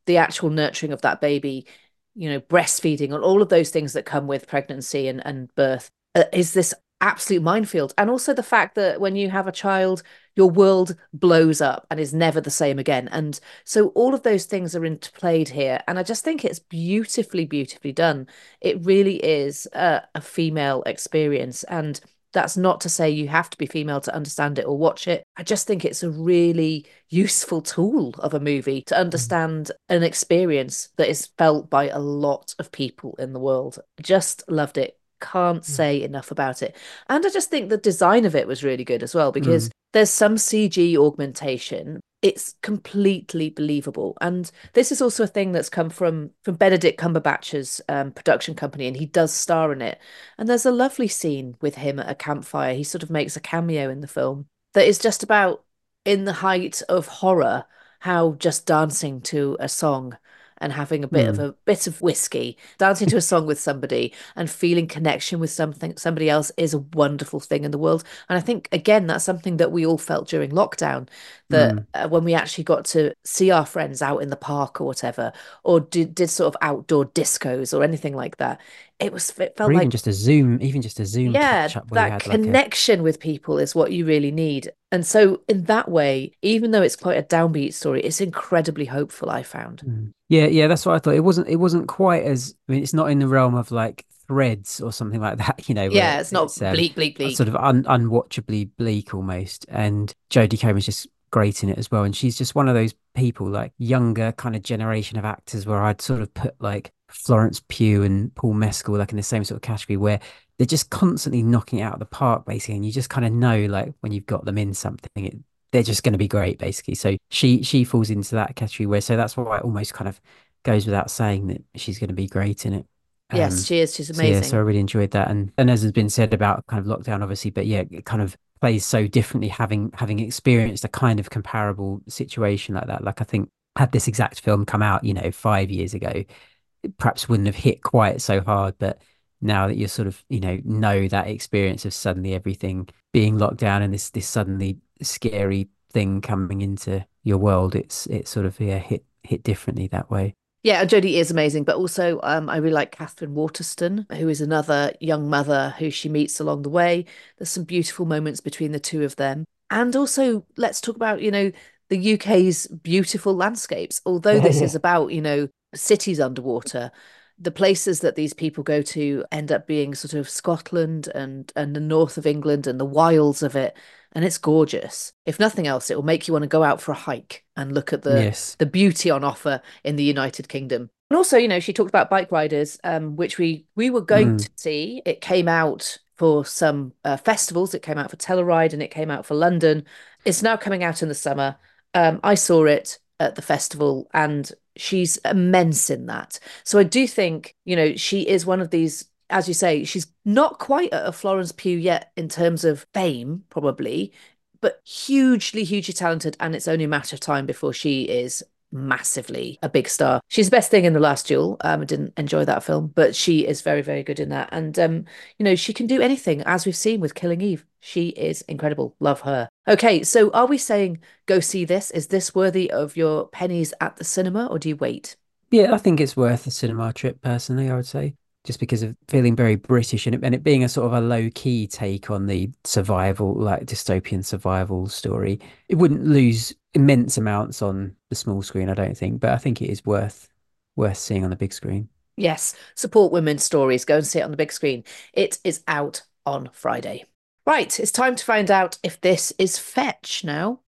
the actual nurturing of that baby, you know, breastfeeding and all of those things that come with pregnancy and, and birth uh, is this absolute minefield. And also the fact that when you have a child, your world blows up and is never the same again. And so all of those things are interplayed here. And I just think it's beautifully, beautifully done. It really is a, a female experience. And that's not to say you have to be female to understand it or watch it. I just think it's a really useful tool of a movie to understand an experience that is felt by a lot of people in the world. Just loved it. Can't say enough about it. And I just think the design of it was really good as well, because mm. there's some C G augmentation. It's completely believable. And this is also a thing that's come from, from Benedict Cumberbatch's um, production company, and he does star in it. And there's a lovely scene with him at a campfire. He sort of makes a cameo in the film that is just about, in the height of horror, how just dancing to a song and having a bit mm. of a bit of whiskey, dancing to a song with somebody and feeling connection with something, somebody else is a wonderful thing in the world. And I think, again, that's something that we all felt during lockdown, that mm. uh, when we actually got to see our friends out in the park or whatever, or did, did sort of outdoor discos or anything like that, it was it felt
or even
like
just a Zoom, even just a Zoom
yeah,
catch up where
that
you had
connection
like a...
with people is what you really need. And so in that way, even though it's quite a downbeat story, it's incredibly hopeful, I found.
Mm. Yeah, yeah, that's what I thought. It wasn't it wasn't quite as, I mean, it's not in the realm of like Threads or something like that, you know.
Yeah, it's not
it's, um,
bleak, bleak, bleak.
Sort of un- unwatchably bleak almost. And Jodie Comer's just great in it as well. And she's just one of those people, like younger kind of generation of actors, where I'd sort of put like Florence Pugh and Paul Mescal like in the same sort of category, where they're just constantly knocking it out of the park basically, and you just kind of know like when you've got them in something, it, they're just going to be great basically. So she she falls into that category, where so that's why it almost kind of goes without saying that she's going to be great in it.
Um, yes, she is. She's amazing.
So, yeah, so I really enjoyed that. And and as has been said about kind of lockdown, obviously, but yeah, it kind of plays so differently having having experienced a kind of comparable situation like that. Like I think had this exact film come out, you know, five years ago, it perhaps wouldn't have hit quite so hard. But now that you're sort of, you know, know that experience of suddenly everything being locked down and this this suddenly scary thing coming into your world, it's it's sort of yeah hit hit differently that way.
Yeah, Jodie is amazing, but also um, I really like Catherine Waterston, who is another young mother who she meets along the way. There's some beautiful moments between the two of them. And also, let's talk about, you know, the U K's beautiful landscapes. Although this is about, you know, cities underwater, the places that these people go to end up being sort of Scotland and, and the north of England and the wilds of it. And it's gorgeous. If nothing else, it will make you want to go out for a hike and look at the,
yes.
the beauty on offer in the United Kingdom. And also, you know, she talked about Bike Riders, um, which we, we were going mm. to see. It came out for some uh, festivals. It came out for Telluride and it came out for London. It's now coming out in the summer. Um, I saw it at the festival and she's immense in that. So I do think, you know, she is one of these, as you say, she's not quite at a Florence Pugh yet in terms of fame, probably, but hugely, hugely talented. And it's only a matter of time before she is massively a big star. She's the best thing in The Last Duel. Um, I didn't enjoy that film, but she is very, very good in that. And, um, you know, she can do anything, as we've seen with Killing Eve. She is incredible. Love her. Okay, so are we saying go see this? Is this worthy of your pennies at the cinema, or do you wait?
Yeah, I think it's worth a cinema trip, personally, I would say. Just because of feeling very British and it, and it being a sort of a low-key take on the survival, like dystopian survival story. It wouldn't lose immense amounts on the small screen, I don't think, but I think it is worth worth seeing on the big screen.
Yes, support women's stories. Go and see it on the big screen. It is out on Friday. Right, it's time to find out if this is fetch now.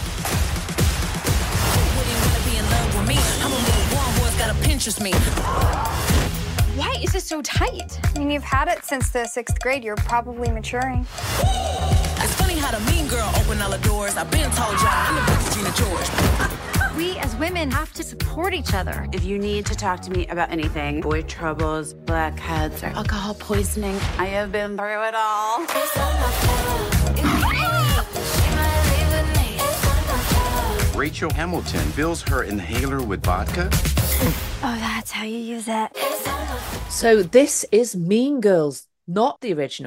Why is it so tight?
I mean, you've had it since the sixth grade. You're probably maturing.
It's funny how the mean girl opened all the doors. I've been told y'all I'm the best Gina George.
We as women have to support each other.
If you need to talk to me about anything, boy troubles, blackheads, or alcohol poisoning, I have been through it all.
Rachel Hamilton fills her inhaler with vodka.
Oh, that's how you use it.
So this is Mean Girls, not the original.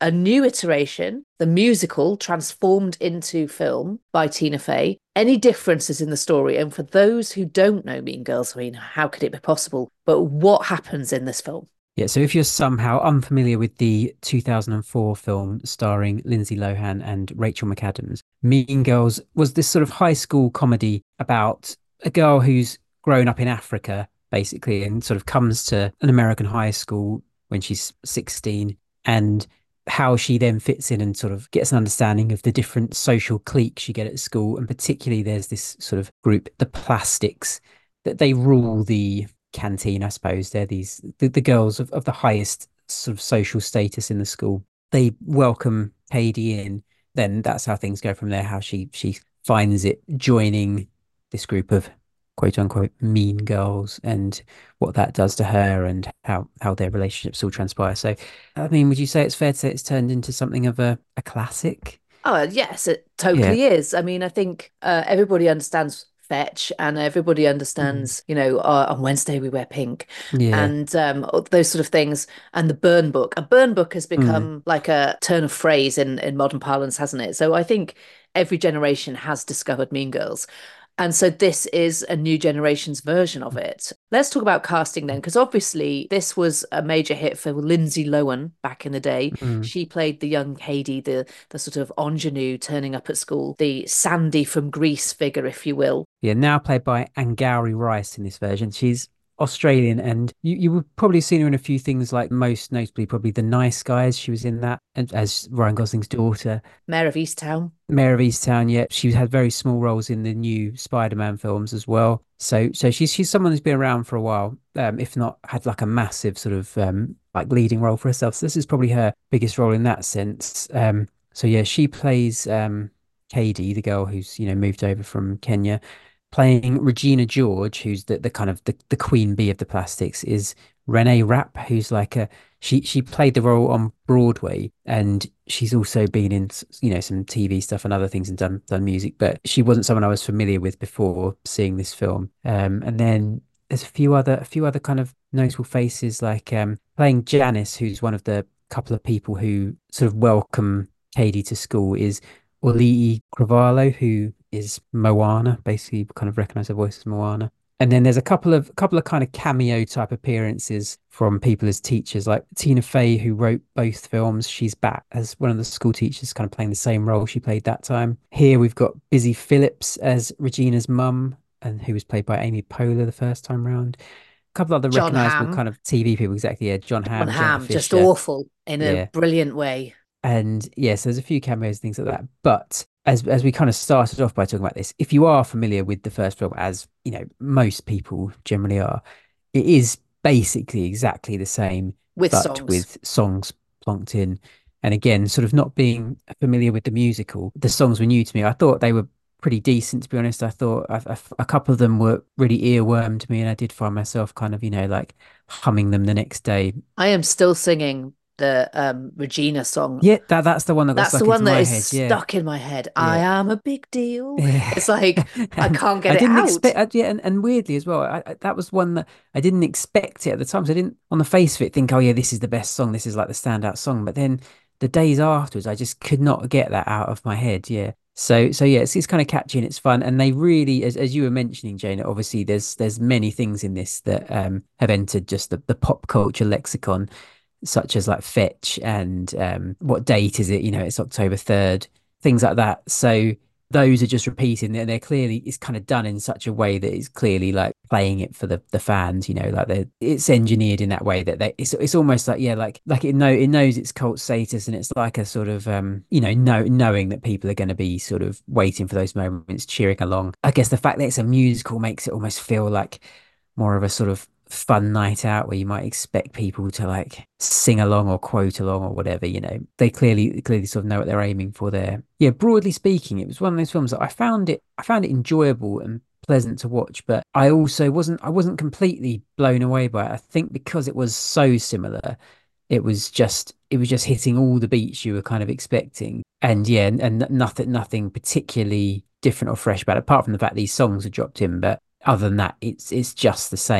a new iteration, the musical transformed into film by Tina Fey. Any differences in the story? And for those who don't know Mean Girls, I mean, how could it be possible? But what happens in this film?
Yeah, so if you're somehow unfamiliar with the two thousand four film starring Lindsay Lohan and Rachel McAdams, Mean Girls was this sort of high school comedy about a girl who's grown up in Africa, basically, and sort of comes to an American high school when she's sixteen, and how she then fits in and sort of gets an understanding of the different social cliques you get at school. And particularly there's this sort of group, the Plastics, that they rule the canteen, I suppose. They're these the, the girls of, of the highest sort of social status in the school. They welcome Katie in. Then that's how things go from there, how she she finds it joining this group of quote unquote mean girls and what that does to her and how how their relationships all transpire. So I mean, would you say it's fair to say it's turned into something of a, a classic?
Oh yes, it totally
Yeah.
is. I mean, I think uh, everybody understands Fetch, and everybody understands,
Mm.
you know, uh, on Wednesday we wear pink,
Yeah.
and um, those sort of things. And the burn book, a burn book has become like a turn of phrase in in modern parlance, hasn't it? So I think every generation has discovered Mean Girls. And so this is a new generation's version of it. Let's talk about casting then, because obviously this was a major hit for Lindsay Lohan back in the day.
Mm.
She played the young Katie, the the sort of ingenue turning up at school, the Sandy from Greece figure, if you will.
Yeah, now played by Angourie Rice in this version. She's Australian, and you, you would probably seen her in a few things, like most notably probably The Nice Guys. She was in that, and as Ryan Gosling's daughter.
Mayor of Easttown.
Mayor of Easttown, yeah. She had very small roles in the new Spider-Man films as well. So so she's she's someone who's been around for a while, um, if not had like a massive sort of um, like leading role for herself. So this is probably her biggest role in that sense. Um, so yeah, she plays um, Katie, the girl who's, you know, moved over from Kenya. Playing Regina George, who's the, the kind of the, the queen bee of the Plastics, is Renee Rapp, who's like a she she played the role on Broadway, and she's also been in, you know, some T V stuff and other things and done done music, but she wasn't someone I was familiar with before seeing this film. Um, and then there's a few other a few other kind of notable faces, like um, playing Janice, who's one of the couple of people who sort of welcome Katie to school, is Olii Cravalho, who is Moana. Basically, you kind of recognize her voice as Moana. And then there's a couple of couple of kind of cameo type appearances from people as teachers, like Tina Fey, who wrote both films. She's back as one of the school teachers, kind of playing the same role she played that time. Here we've got Busy Phillips as Regina's mum, and who was played by Amy Poehler the first time round. A couple other
John
recognizable
Hamm.
kind of T V people, exactly. Yeah, John Hamm,
John
Jenna
Hamm, just
Fisher.
awful in a
Yeah.
brilliant way.
And yes, there's a few cameos, things like that. But as as we kind of started off by talking about this, if you are familiar with the first film, as you know, most people generally are, it is basically exactly the same,
With
but
songs.
with songs plonked in. And again, sort of not being familiar with the musical, the songs were new to me. I thought they were pretty decent, to be honest. I thought a, a, a couple of them were really earworm to me, and I did find myself kind of, you know, like humming them the next day.
I am still singing the um, Regina song.
Yeah, that that's the one that got
That's
stuck
the one
into
that
my
is
head. Yeah.
stuck in my head. I
Yeah.
am a big deal.
Yeah.
It's like I can't get
I
it
didn't
out.
expect, I- yeah, and, and weirdly as well, I, I, that was one that I didn't expect it at the time. So I didn't, on the face of it, think, oh yeah, this is the best song. This is like the standout song. But then the days afterwards, I just could not get that out of my head. Yeah. So, so yeah, it's, it's kind of catchy and it's fun. And they really, as as you were mentioning, Jane, obviously there's there's many things in this that um have entered just the, the pop culture lexicon, such as like Fetch and um, what date is it? You know, it's October third, things like that. So those are just repeating. They're, they're clearly, it's kind of done in such a way that it's clearly like playing it for the, the fans, you know, like they're, it's engineered in that way that they, it's, it's almost like, yeah, like, like it know, it knows its cult status, and it's like a sort of, um, you know, know, knowing that people are going to be sort of waiting for those moments, cheering along. I guess the fact that it's a musical makes it almost feel like more of a sort of fun night out where you might expect people to like sing along or quote along or whatever. You know, they clearly clearly sort of know what they're aiming for there. Yeah, broadly speaking, it was one of those films that I found it I found it enjoyable and pleasant to watch, but I also wasn't I wasn't completely blown away by it. I think because it was so similar, it was just it was just hitting all the beats you were kind of expecting. And yeah, and, and nothing nothing particularly different or fresh about it, apart from the fact these songs are dropped in. But other than that, it's it's just the same.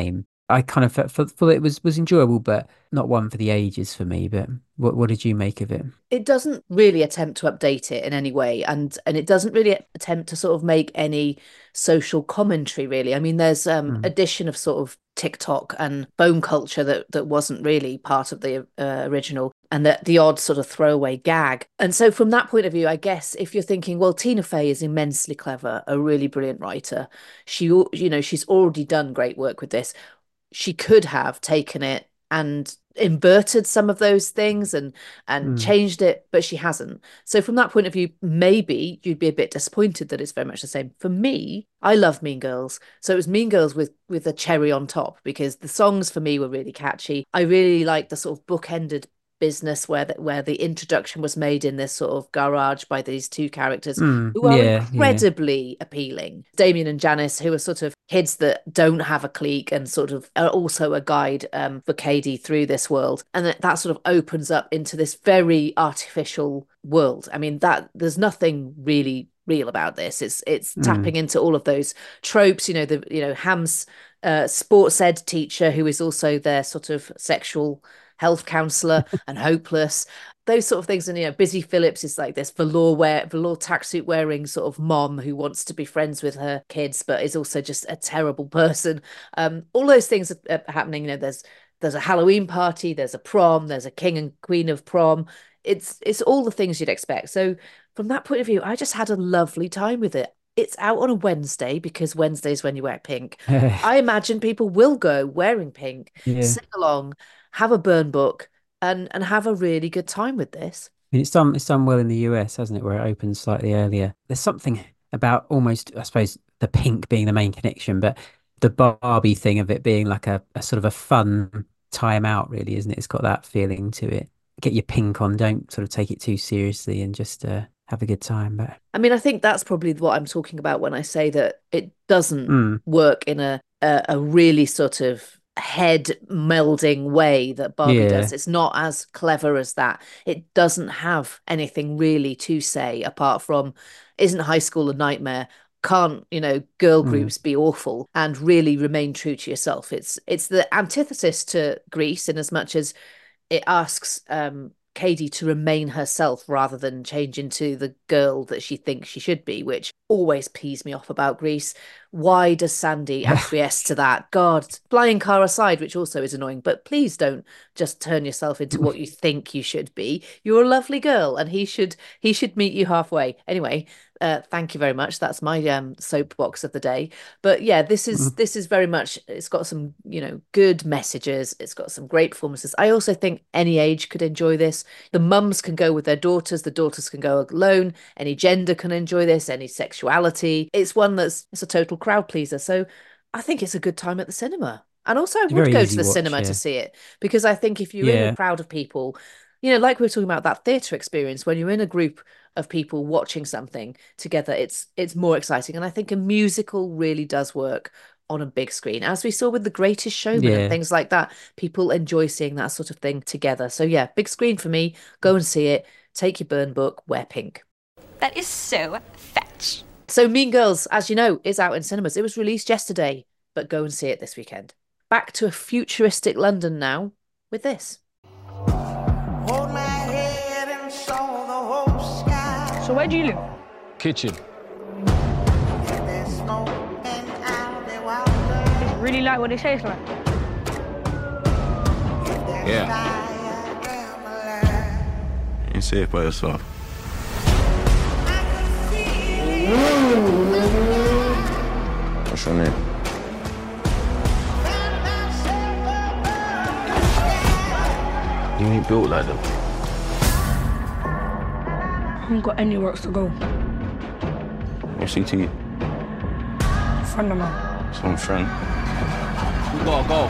I kind of felt, thought it was was enjoyable, but not one for the ages for me. But what what did you make of it?
It doesn't really attempt to update it in any way, and and it doesn't really attempt to sort of make any social commentary, really. I mean, there's um
Mm.
addition of sort of TikTok and phone culture that that wasn't really part of the uh, original, and that the odd sort of throwaway gag. And so from that point of view, I guess if you're thinking, well, Tina Fey is immensely clever, a really brilliant writer. She, al- you know, she's already done great work with this. She could have taken it and inverted some of those things and and
Mm.
changed it, but she hasn't. So from that point of view, maybe you'd be a bit disappointed that it's very much the same. For me, I love Mean Girls. So it was Mean Girls with with a cherry on top, because the songs for me were really catchy. I really like the sort of bookended business where the, where the introduction was made in this sort of garage by these two characters
Mm.
who are
Yeah, yeah.
incredibly appealing. Damien and Janice, who are sort of kids that don't have a clique and sort of are also a guide um, for Katie through this world. And that, that sort of opens up into this very artificial world. I mean, that there's nothing really real about this. It's it's
Mm.
tapping into all of those tropes, you know, the you know, Ham's uh, sports ed teacher, who is also their sort of sexual health counselor and hopeless, those sort of things. And, you know, Busy Phillips is like this velour wear velour tracksuit wearing sort of mom who wants to be friends with her kids but is also just a terrible person. Um all those things are, are happening. You know, there's there's a Halloween party, there's a prom, there's a king and queen of prom. It's it's all the things you'd expect. So from that point of view, I just had a lovely time with it. It's out on a Wednesday, because Wednesday's when you wear pink. I imagine people will go wearing pink,
Yeah.
sing along, have a burn book, and and have a really good time with this.
I mean, it's done it's done well in the U S, hasn't it, where it opens slightly earlier. There's something about almost, I suppose, the pink being the main connection, but the Barbie thing of it being like a, a sort of a fun time out, really, isn't it? It's got that feeling to it. Get your pink on, don't sort of take it too seriously, and just uh, have a good time. But
I mean, I think that's probably what I'm talking about when I say that it doesn't
Mm.
work in a, a a really sort of head melding way that Barbie
Yeah.
does. It's not as clever as that. It doesn't have anything really to say apart from, isn't high school a nightmare? Can't, you know, girl
Mm.
groups be awful? And really remain true to yourself. It's it's the antithesis to Grease, in as much as it asks um Katie to remain herself rather than change into the girl that she thinks she should be, which always pees me off about Grease. Why does Sandy acquiesce to that? God, flying car aside, which also is annoying, but please don't just turn yourself into what you think you should be. You're a lovely girl, and he should he should meet you halfway. Anyway, uh, thank you very much. That's my um soapbox of the day. But yeah, this is
Mm.
this is very much, it's got some, you know, good messages. It's got some great performances. I also think any age could enjoy this. The mums can go with their daughters, the daughters can go alone, any gender can enjoy this, any sexuality. It's one that's it's a total crowd pleaser. So I think it's a good time at the cinema. And also I
It's a
would
very
go to
easy
the
watch,
cinema
yeah.
to see it, because I think if you're in a
Yeah.
crowd of people, you know, like we were talking about that theatre experience, when you're in a group of people watching something together, it's it's more exciting. And I think a musical really does work on a big screen, as we saw with The Greatest Showman and
Yeah.
things like that. People enjoy seeing that sort of thing together. So yeah, big screen for me. Go and see it. Take your burn book, wear pink.
That is so fetch.
So Mean Girls, as you know, is out in cinemas. It was released yesterday, but go and see it this weekend. Back to a futuristic London now with this.
So where do you live?
Kitchen.
Is it really like what they say it's like?
Yeah. You say it by yourself. What's your name? You ain't built like them.
I haven't got anywhere else to go.
What's he to you?
Friend of mine.
Some friend.
We gotta go.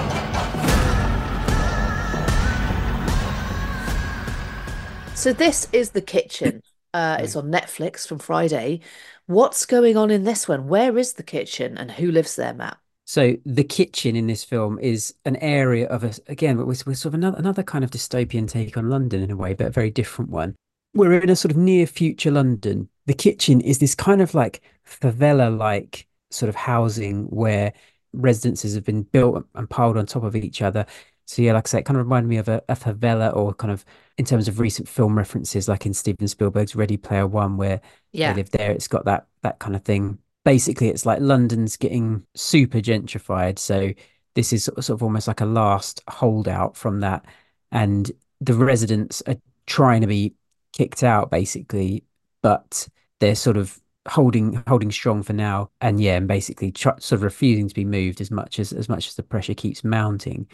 So this is The Kitchen. Uh, it's on Netflix from Friday. What's going on in this one? Where is The Kitchen and who lives there, Matt?
So the kitchen in this film is an area of us again, we're, we're sort of another another kind of dystopian take on London in a way, but a very different one. We're in a sort of near future London. The kitchen is this kind of like favela-like sort of housing where residences have been built and piled on top of each other. So yeah, like I say, it kind of reminded me of a, a favela, or kind of in terms of recent film references, like in Steven Spielberg's Ready Player One, where
yeah.
they live there. It's got that that kind of thing. Basically, it's like London's getting super gentrified. So this is sort of, sort of almost like a last holdout from that. And the residents are trying to be kicked out, basically, but they're sort of holding holding strong for now. And yeah, and basically try, sort of refusing to be moved as much as as much as the pressure keeps mounting.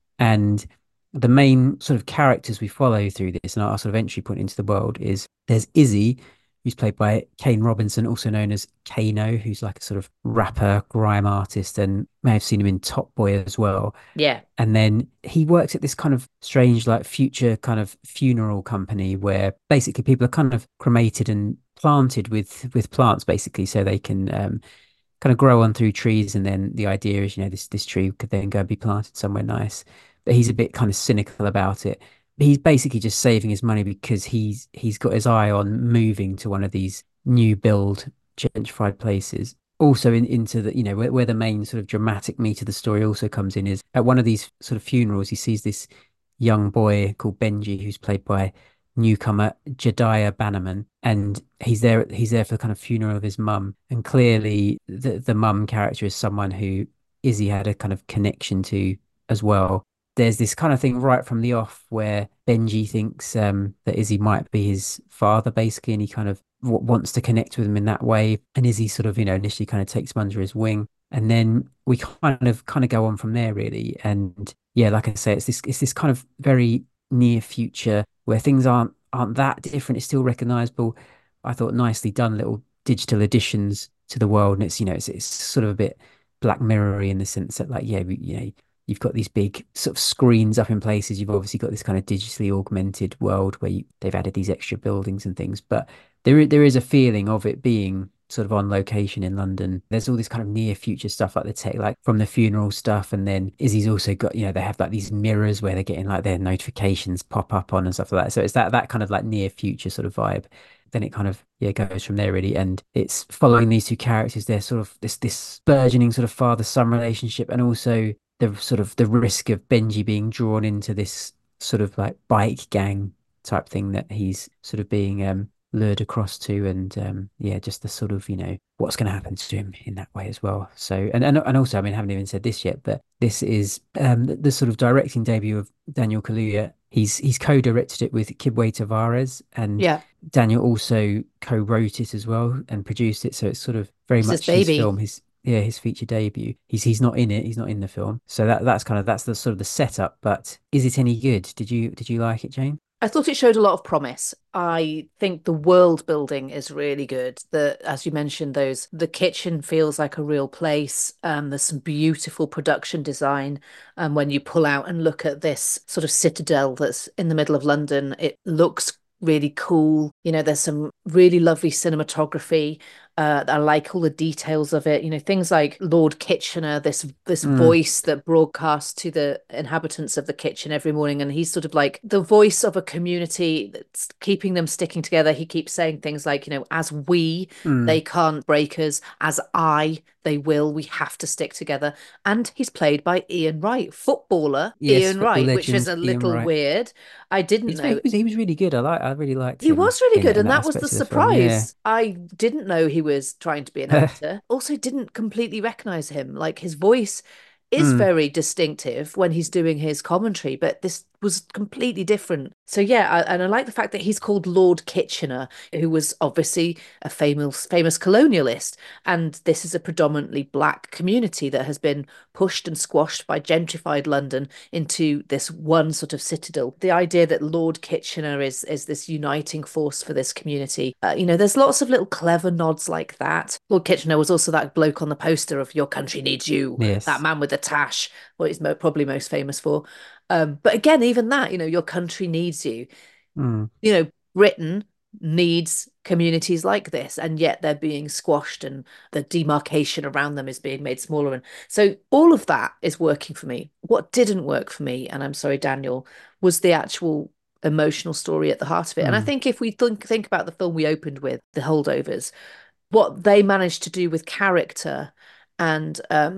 And the main sort of characters we follow through this, and our sort of entry point into the world, is there's Izzy, who's played by Kane Robinson, also known as Kano, who's like a sort of rapper, grime artist, and may have seen him in Top Boy as well.
Yeah.
And then he works at this kind of strange, like future kind of funeral company where basically people are kind of cremated and planted with with plants, basically, so they can um, kind of grow on through trees. And then the idea is, you know, this this tree could then go and be planted somewhere nice. But he's a bit kind of cynical about it. He's basically just saving his money because he's he's got his eye on moving to one of these new build gentrified places. Also in, into the, you know, where, where the main sort of dramatic meat of the story also comes in is at one of these sort of funerals, he sees this young boy called Benji, who's played by newcomer Jediah Bannerman, and he's there he's there for the kind of funeral of his mum. And clearly the the mum character is someone who Izzy had a kind of connection to as well. There's this kind of thing right from the off where Benji thinks um, that Izzy might be his father, basically, and he kind of w- wants to connect with him in that way. And Izzy sort of, you know, initially kind of takes him under his wing, and then we kind of kind of go on from there, really. And yeah, like I say, it's this it's this kind of very near future where things aren't aren't that different. It's still recognizable. I thought nicely done little digital additions to the world, and it's, you know, it's it's sort of a bit Black Mirror-y in the sense that, like, yeah, we, you know. You've got these big sort of screens up in places. You've obviously got this kind of digitally augmented world where you, they've added these extra buildings and things. But there, there is a feeling of it being sort of on location in London. There's all this kind of near future stuff, like the tech, like from the funeral stuff. And then Izzy's also got, you know, they have like these mirrors where they're getting like their notifications pop up on and stuff like that. So it's that that kind of like near future sort of vibe. Then it kind of, yeah, goes from there, really. And it's following these two characters. They're sort of this this burgeoning sort of father-son relationship, and also the sort of the risk of Benji being drawn into this sort of like bike gang type thing that he's sort of being um, lured across to. And um, yeah, just the sort of, you know, what's going to happen to him in that way as well. So, and, and, and also, I mean, I haven't even said this yet, but this is um, the, the sort of directing debut of Daniel Kaluuya. He's he's co-directed it with Kibwe Tavares, and
yeah.
Daniel also co-wrote it as well and produced it. So it's sort of very
it's
much
his,
his film, his yeah, his feature debut. He's he's not in it. He's not in the film. So that that's kind of that's the sort of the setup. But is it any good? Did you did you like it, Jane?
I thought it showed a lot of promise. I think the world building is really good. The, as you mentioned, those the kitchen feels like a real place. Um, there's some beautiful production design. And um, when you pull out and look at this sort of citadel that's in the middle of London, it looks really cool. You know, there's some really lovely cinematography. Uh, I like all the details of it. You know, things like Lord Kitchener, this this mm. voice that broadcasts to the inhabitants of the kitchen every morning, and he's sort of like the voice of a community that's keeping them sticking together. He keeps saying things like, you know, as we, mm. they can't break us. As I, they will. We have to stick together. And he's played by Ian Wright, footballer
yes,
Ian Wright,
legend,
which is a little
weird.
I didn't
he's
know
very, he, was, he was really good. I like. I really liked.
He
him
was really good,
in,
and
in
that,
that
was the
surprise.
The
yeah.
I didn't know he was trying to be an actor. Also didn't completely recognize him. Like, his voice is mm. very distinctive when he's doing his commentary, but this was completely different. So yeah, I, and I like the fact that he's called Lord Kitchener, who was obviously a famous famous colonialist, and this is a predominantly black community that has been pushed and squashed by gentrified London into this one sort of citadel. The idea that Lord Kitchener is is this uniting force for this community, uh, you know, there's lots of little clever nods like that. Lord Kitchener was also that bloke on the poster of "Your Country Needs You,"
yes.
that man with the tash, what he's mo- probably most famous for. Um, but again, even that, you know, your country needs you.
Mm.
You know, Britain needs communities like this, and yet they're being squashed and the demarcation around them is being made smaller. And so all of that is working for me. What didn't work for me, and I'm sorry, Daniel, was the actual emotional story at the heart of it. Mm. And I think if we think, think about the film we opened with, The Holdovers, what they managed to do with character and um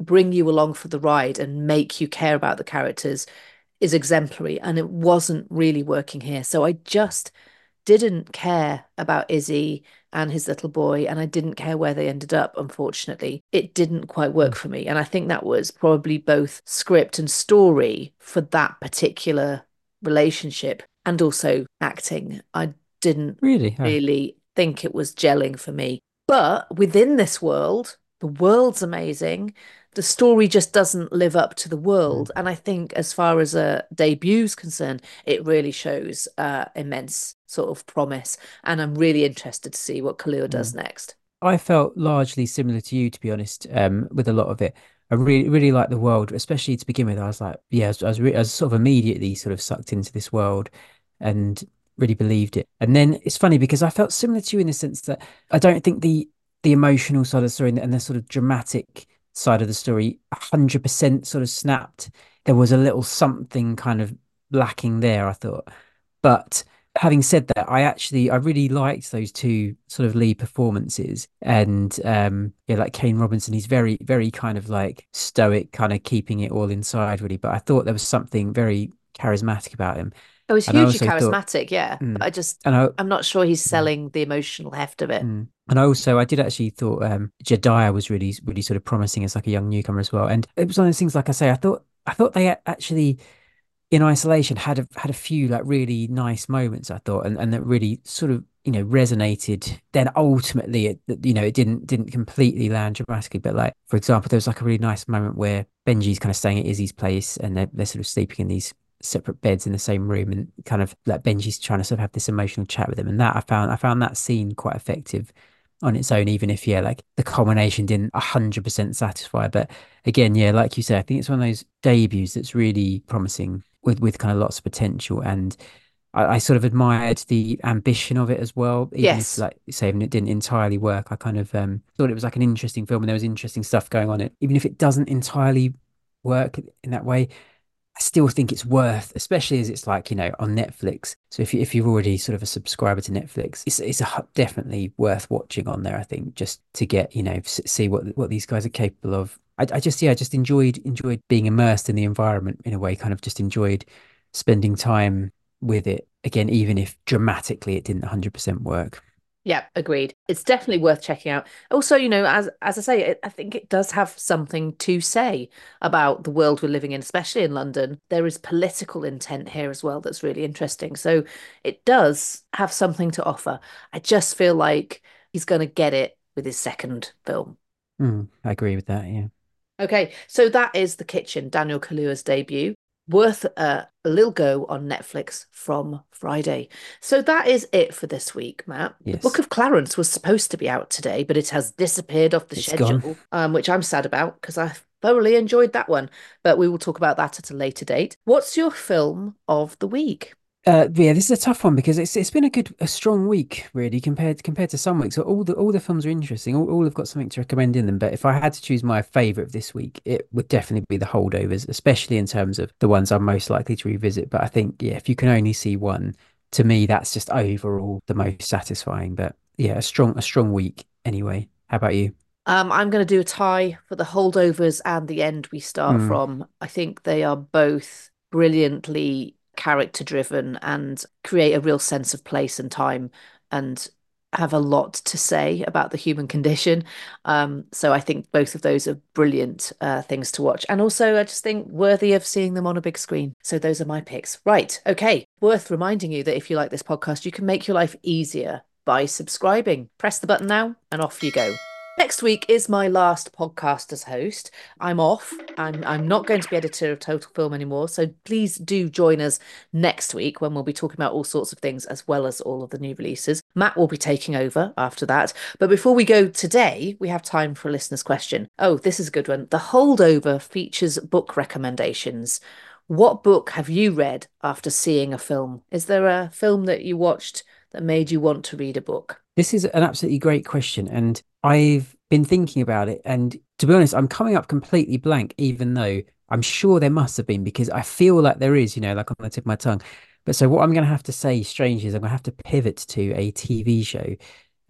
bring you along for the ride and make you care about the characters is exemplary, and it wasn't really working here. So I just didn't care about Izzy and his little boy, and I didn't care where they ended up. Unfortunately, it didn't quite work for me, and I think that was probably both script and story for that particular relationship, and also acting. I didn't
really huh.
really think it was gelling for me. But within this world, the world's amazing. The story just doesn't live up to the world. Mm. And I think as far as a debut's concerned, it really shows uh, immense sort of promise. And I'm really interested to see what Kaluuya does mm. next.
I felt largely similar to you, to be honest, um, with a lot of it. I really, really liked the world, especially to begin with. I was like, yeah, I was, I was, re- I was sort of immediately sort of sucked into this world and really believed it. And then it's funny because I felt similar to you in the sense that I don't think the the emotional side of the story and the, and the sort of dramatic side of the story one hundred percent sort of snapped. There was a little something kind of lacking there, I thought. But having said that, I actually I really liked those two sort of lead performances. And um yeah, like Kane Robinson, he's very, very kind of like stoic, kind of keeping it all inside really. But I thought there was something very charismatic about him.
Oh, he's hugely charismatic, thought, yeah. Mm, but I just,
and I,
I'm not sure he's selling mm, the emotional heft of it.
Mm. And also, I did actually thought um, Jediah was really, really sort of promising as like a young newcomer as well. And it was one of those things, like I say, I thought, I thought they actually, in isolation, had a, had a few like really nice moments. I thought, and, and that really sort of, you know, resonated. Then ultimately, it, you know, it didn't didn't completely land dramatically. But like, for example, there was like a really nice moment where Benji's kind of staying at Izzy's place, and they're, they're sort of sleeping in these separate beds in the same room, and kind of like Benji's trying to sort of have this emotional chat with him, and that I found I found that scene quite effective on its own, even if yeah, like the culmination didn't a hundred percent satisfy. But again, yeah, like you said, I think it's one of those debuts that's really promising with with kind of lots of potential, and I, I sort of admired the ambition of it as well. Even
yes,
if, like saying it didn't entirely work, I kind of um thought it was like an interesting film, and there was interesting stuff going on it, even if it doesn't entirely work in that way. I still think it's worth, especially as it's like, you know, on Netflix. So if you, if you're already sort of a subscriber to Netflix, it's it's a, definitely worth watching on there, I think, just to get, you know, see what what these guys are capable of. I, I just, yeah, I just enjoyed enjoyed being immersed in the environment in a way, kind of just enjoyed spending time with it. Again, even if dramatically it didn't one hundred percent work.
Yeah, agreed. It's definitely worth checking out. Also, you know, as as I say, it, I think it does have something to say about the world we're living in, especially in London. There is political intent here as well that's really interesting. So it does have something to offer. I just feel like he's going to get it with his second film.
Mm, I agree with that, yeah.
Okay, so that is The Kitchen, Daniel Kaluuya's debut. Worth a, a little go on Netflix from Friday. So that is it for this week, Matt.
Yes.
The Book of Clarence was supposed to be out today, but it has disappeared off the
it's
schedule, um, which I'm sad about because I thoroughly enjoyed that one. But we will talk about that at a later date. What's your film of the week?
Uh, yeah, this is a tough one because it's it's been a good, a strong week really compared compared to some weeks. So all the all the films are interesting. All, all have got something to recommend in them. But if I had to choose my favourite of this week, it would definitely be The Holdovers, especially in terms of the ones I'm most likely to revisit. But I think yeah, if you can only see one, to me that's just overall the most satisfying. But yeah, a strong a strong week anyway. How about you?
Um, I'm going to do a tie for The Holdovers and The End We Start
Mm.
From. I think they are both brilliantly character driven and create a real sense of place and time and have a lot to say about the human condition. Um, so I think both of those are brilliant uh, things to watch. And also I just think worthy of seeing them on a big screen. So those are my picks. Right. Okay. Worth reminding you that if you like this podcast, you can make your life easier by subscribing. Press the button now and off you go. Next week is my last podcast as host. I'm off. I'm I'm not going to be editor of Total Film anymore. So please do join us next week when we'll be talking about all sorts of things as well as all of the new releases. Matt will be taking over after that. But before we go today, we have time for a listener's question. Oh, this is a good one. The Holdover features book recommendations. What book have you read after seeing a film? Is there a film that you watched that made you want to read a book?
This is an absolutely great question, and I've been thinking about it. And to be honest, I'm coming up completely blank, even though I'm sure there must have been, because I feel like there is, you know, like on the tip of my tongue. But so what I'm going to have to say, strangely, is I'm going to have to pivot to a T V show.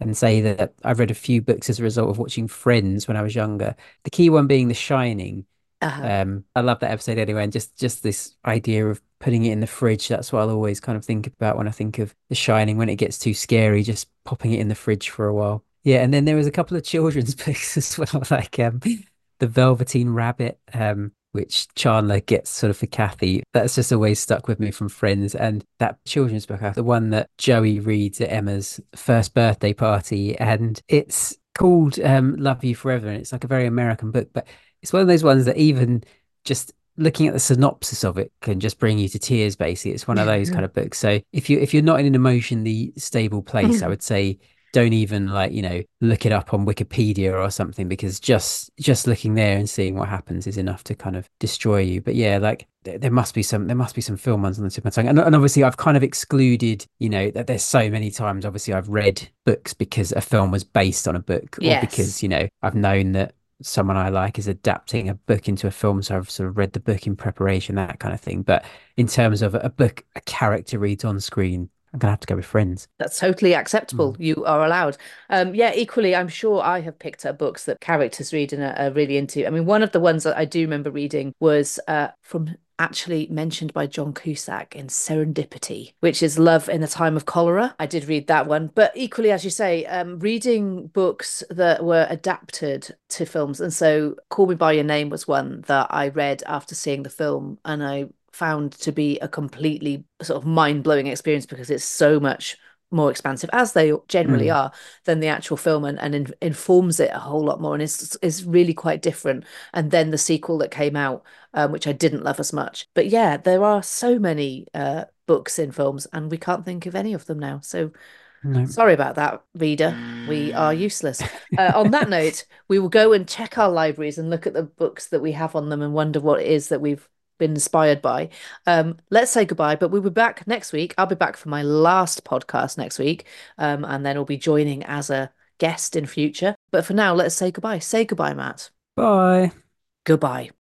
and say that I've read a few books as a result of watching Friends when I was younger. The key one being The Shining.
Uh-huh.
Um, I love that episode anyway, and just just this idea of putting it in the fridge. That's what I'll always kind of think about when I think of The Shining. When it gets too scary, just popping it in the fridge for a while. Yeah, and then there was a couple of children's books as well, like um, The Velveteen Rabbit, um, which Chandler gets sort of for Kathy. That's just always stuck with me from Friends. And that children's book, the one that Joey reads at Emma's first birthday party, and it's called um, Love You Forever, and it's like a very American book, but it's one of those ones that even just looking at the synopsis of it can just bring you to tears. Basically, it's one of those kind of books. So if you if you're not in an emotionally stable place, I would say don't even like, you know, look it up on Wikipedia or something, because just just looking there and seeing what happens is enough to kind of destroy you. But yeah, like there, there must be some there must be some film ones on the tip of my tongue. And, and obviously I've kind of excluded, you know, that there's so many times obviously I've read books because a film was based on a book, or
Yes.
because, you know, I've known that someone I like is adapting a book into a film, so I've sort of read the book in preparation, that kind of thing. But in terms of a book a character reads on screen, I'm gonna have to go with Friends.
That's totally acceptable. You are allowed. Um, yeah, equally, I'm sure I have picked up books that characters read and are, are really into. I mean, one of the ones that I do remember reading was uh, from actually mentioned by John Cusack in Serendipity, which is Love in the Time of Cholera. I did read that one. But equally, as you say, um, reading books that were adapted to films. And so Call Me By Your Name was one that I read after seeing the film, and I found to be a completely sort of mind-blowing experience because it's so much more expansive, as they generally
Mm.
are, than the actual film, and, and in, informs it a whole lot more, and is is really quite different. And then the sequel that came out, um, which I didn't love as much. But yeah, there are so many uh, books in films, and we can't think of any of them now. So
No.
sorry about that, reader. We are useless. Uh, on that note, we will go and check our libraries and look at the books that we have on them and wonder what it is that we've been inspired by. Um, let's say goodbye, but we'll be back next week. I'll be back for my last podcast next week, um, and then I'll be joining as a guest in future. But for now, let's say goodbye. Say goodbye, Matt.
Bye.
Goodbye.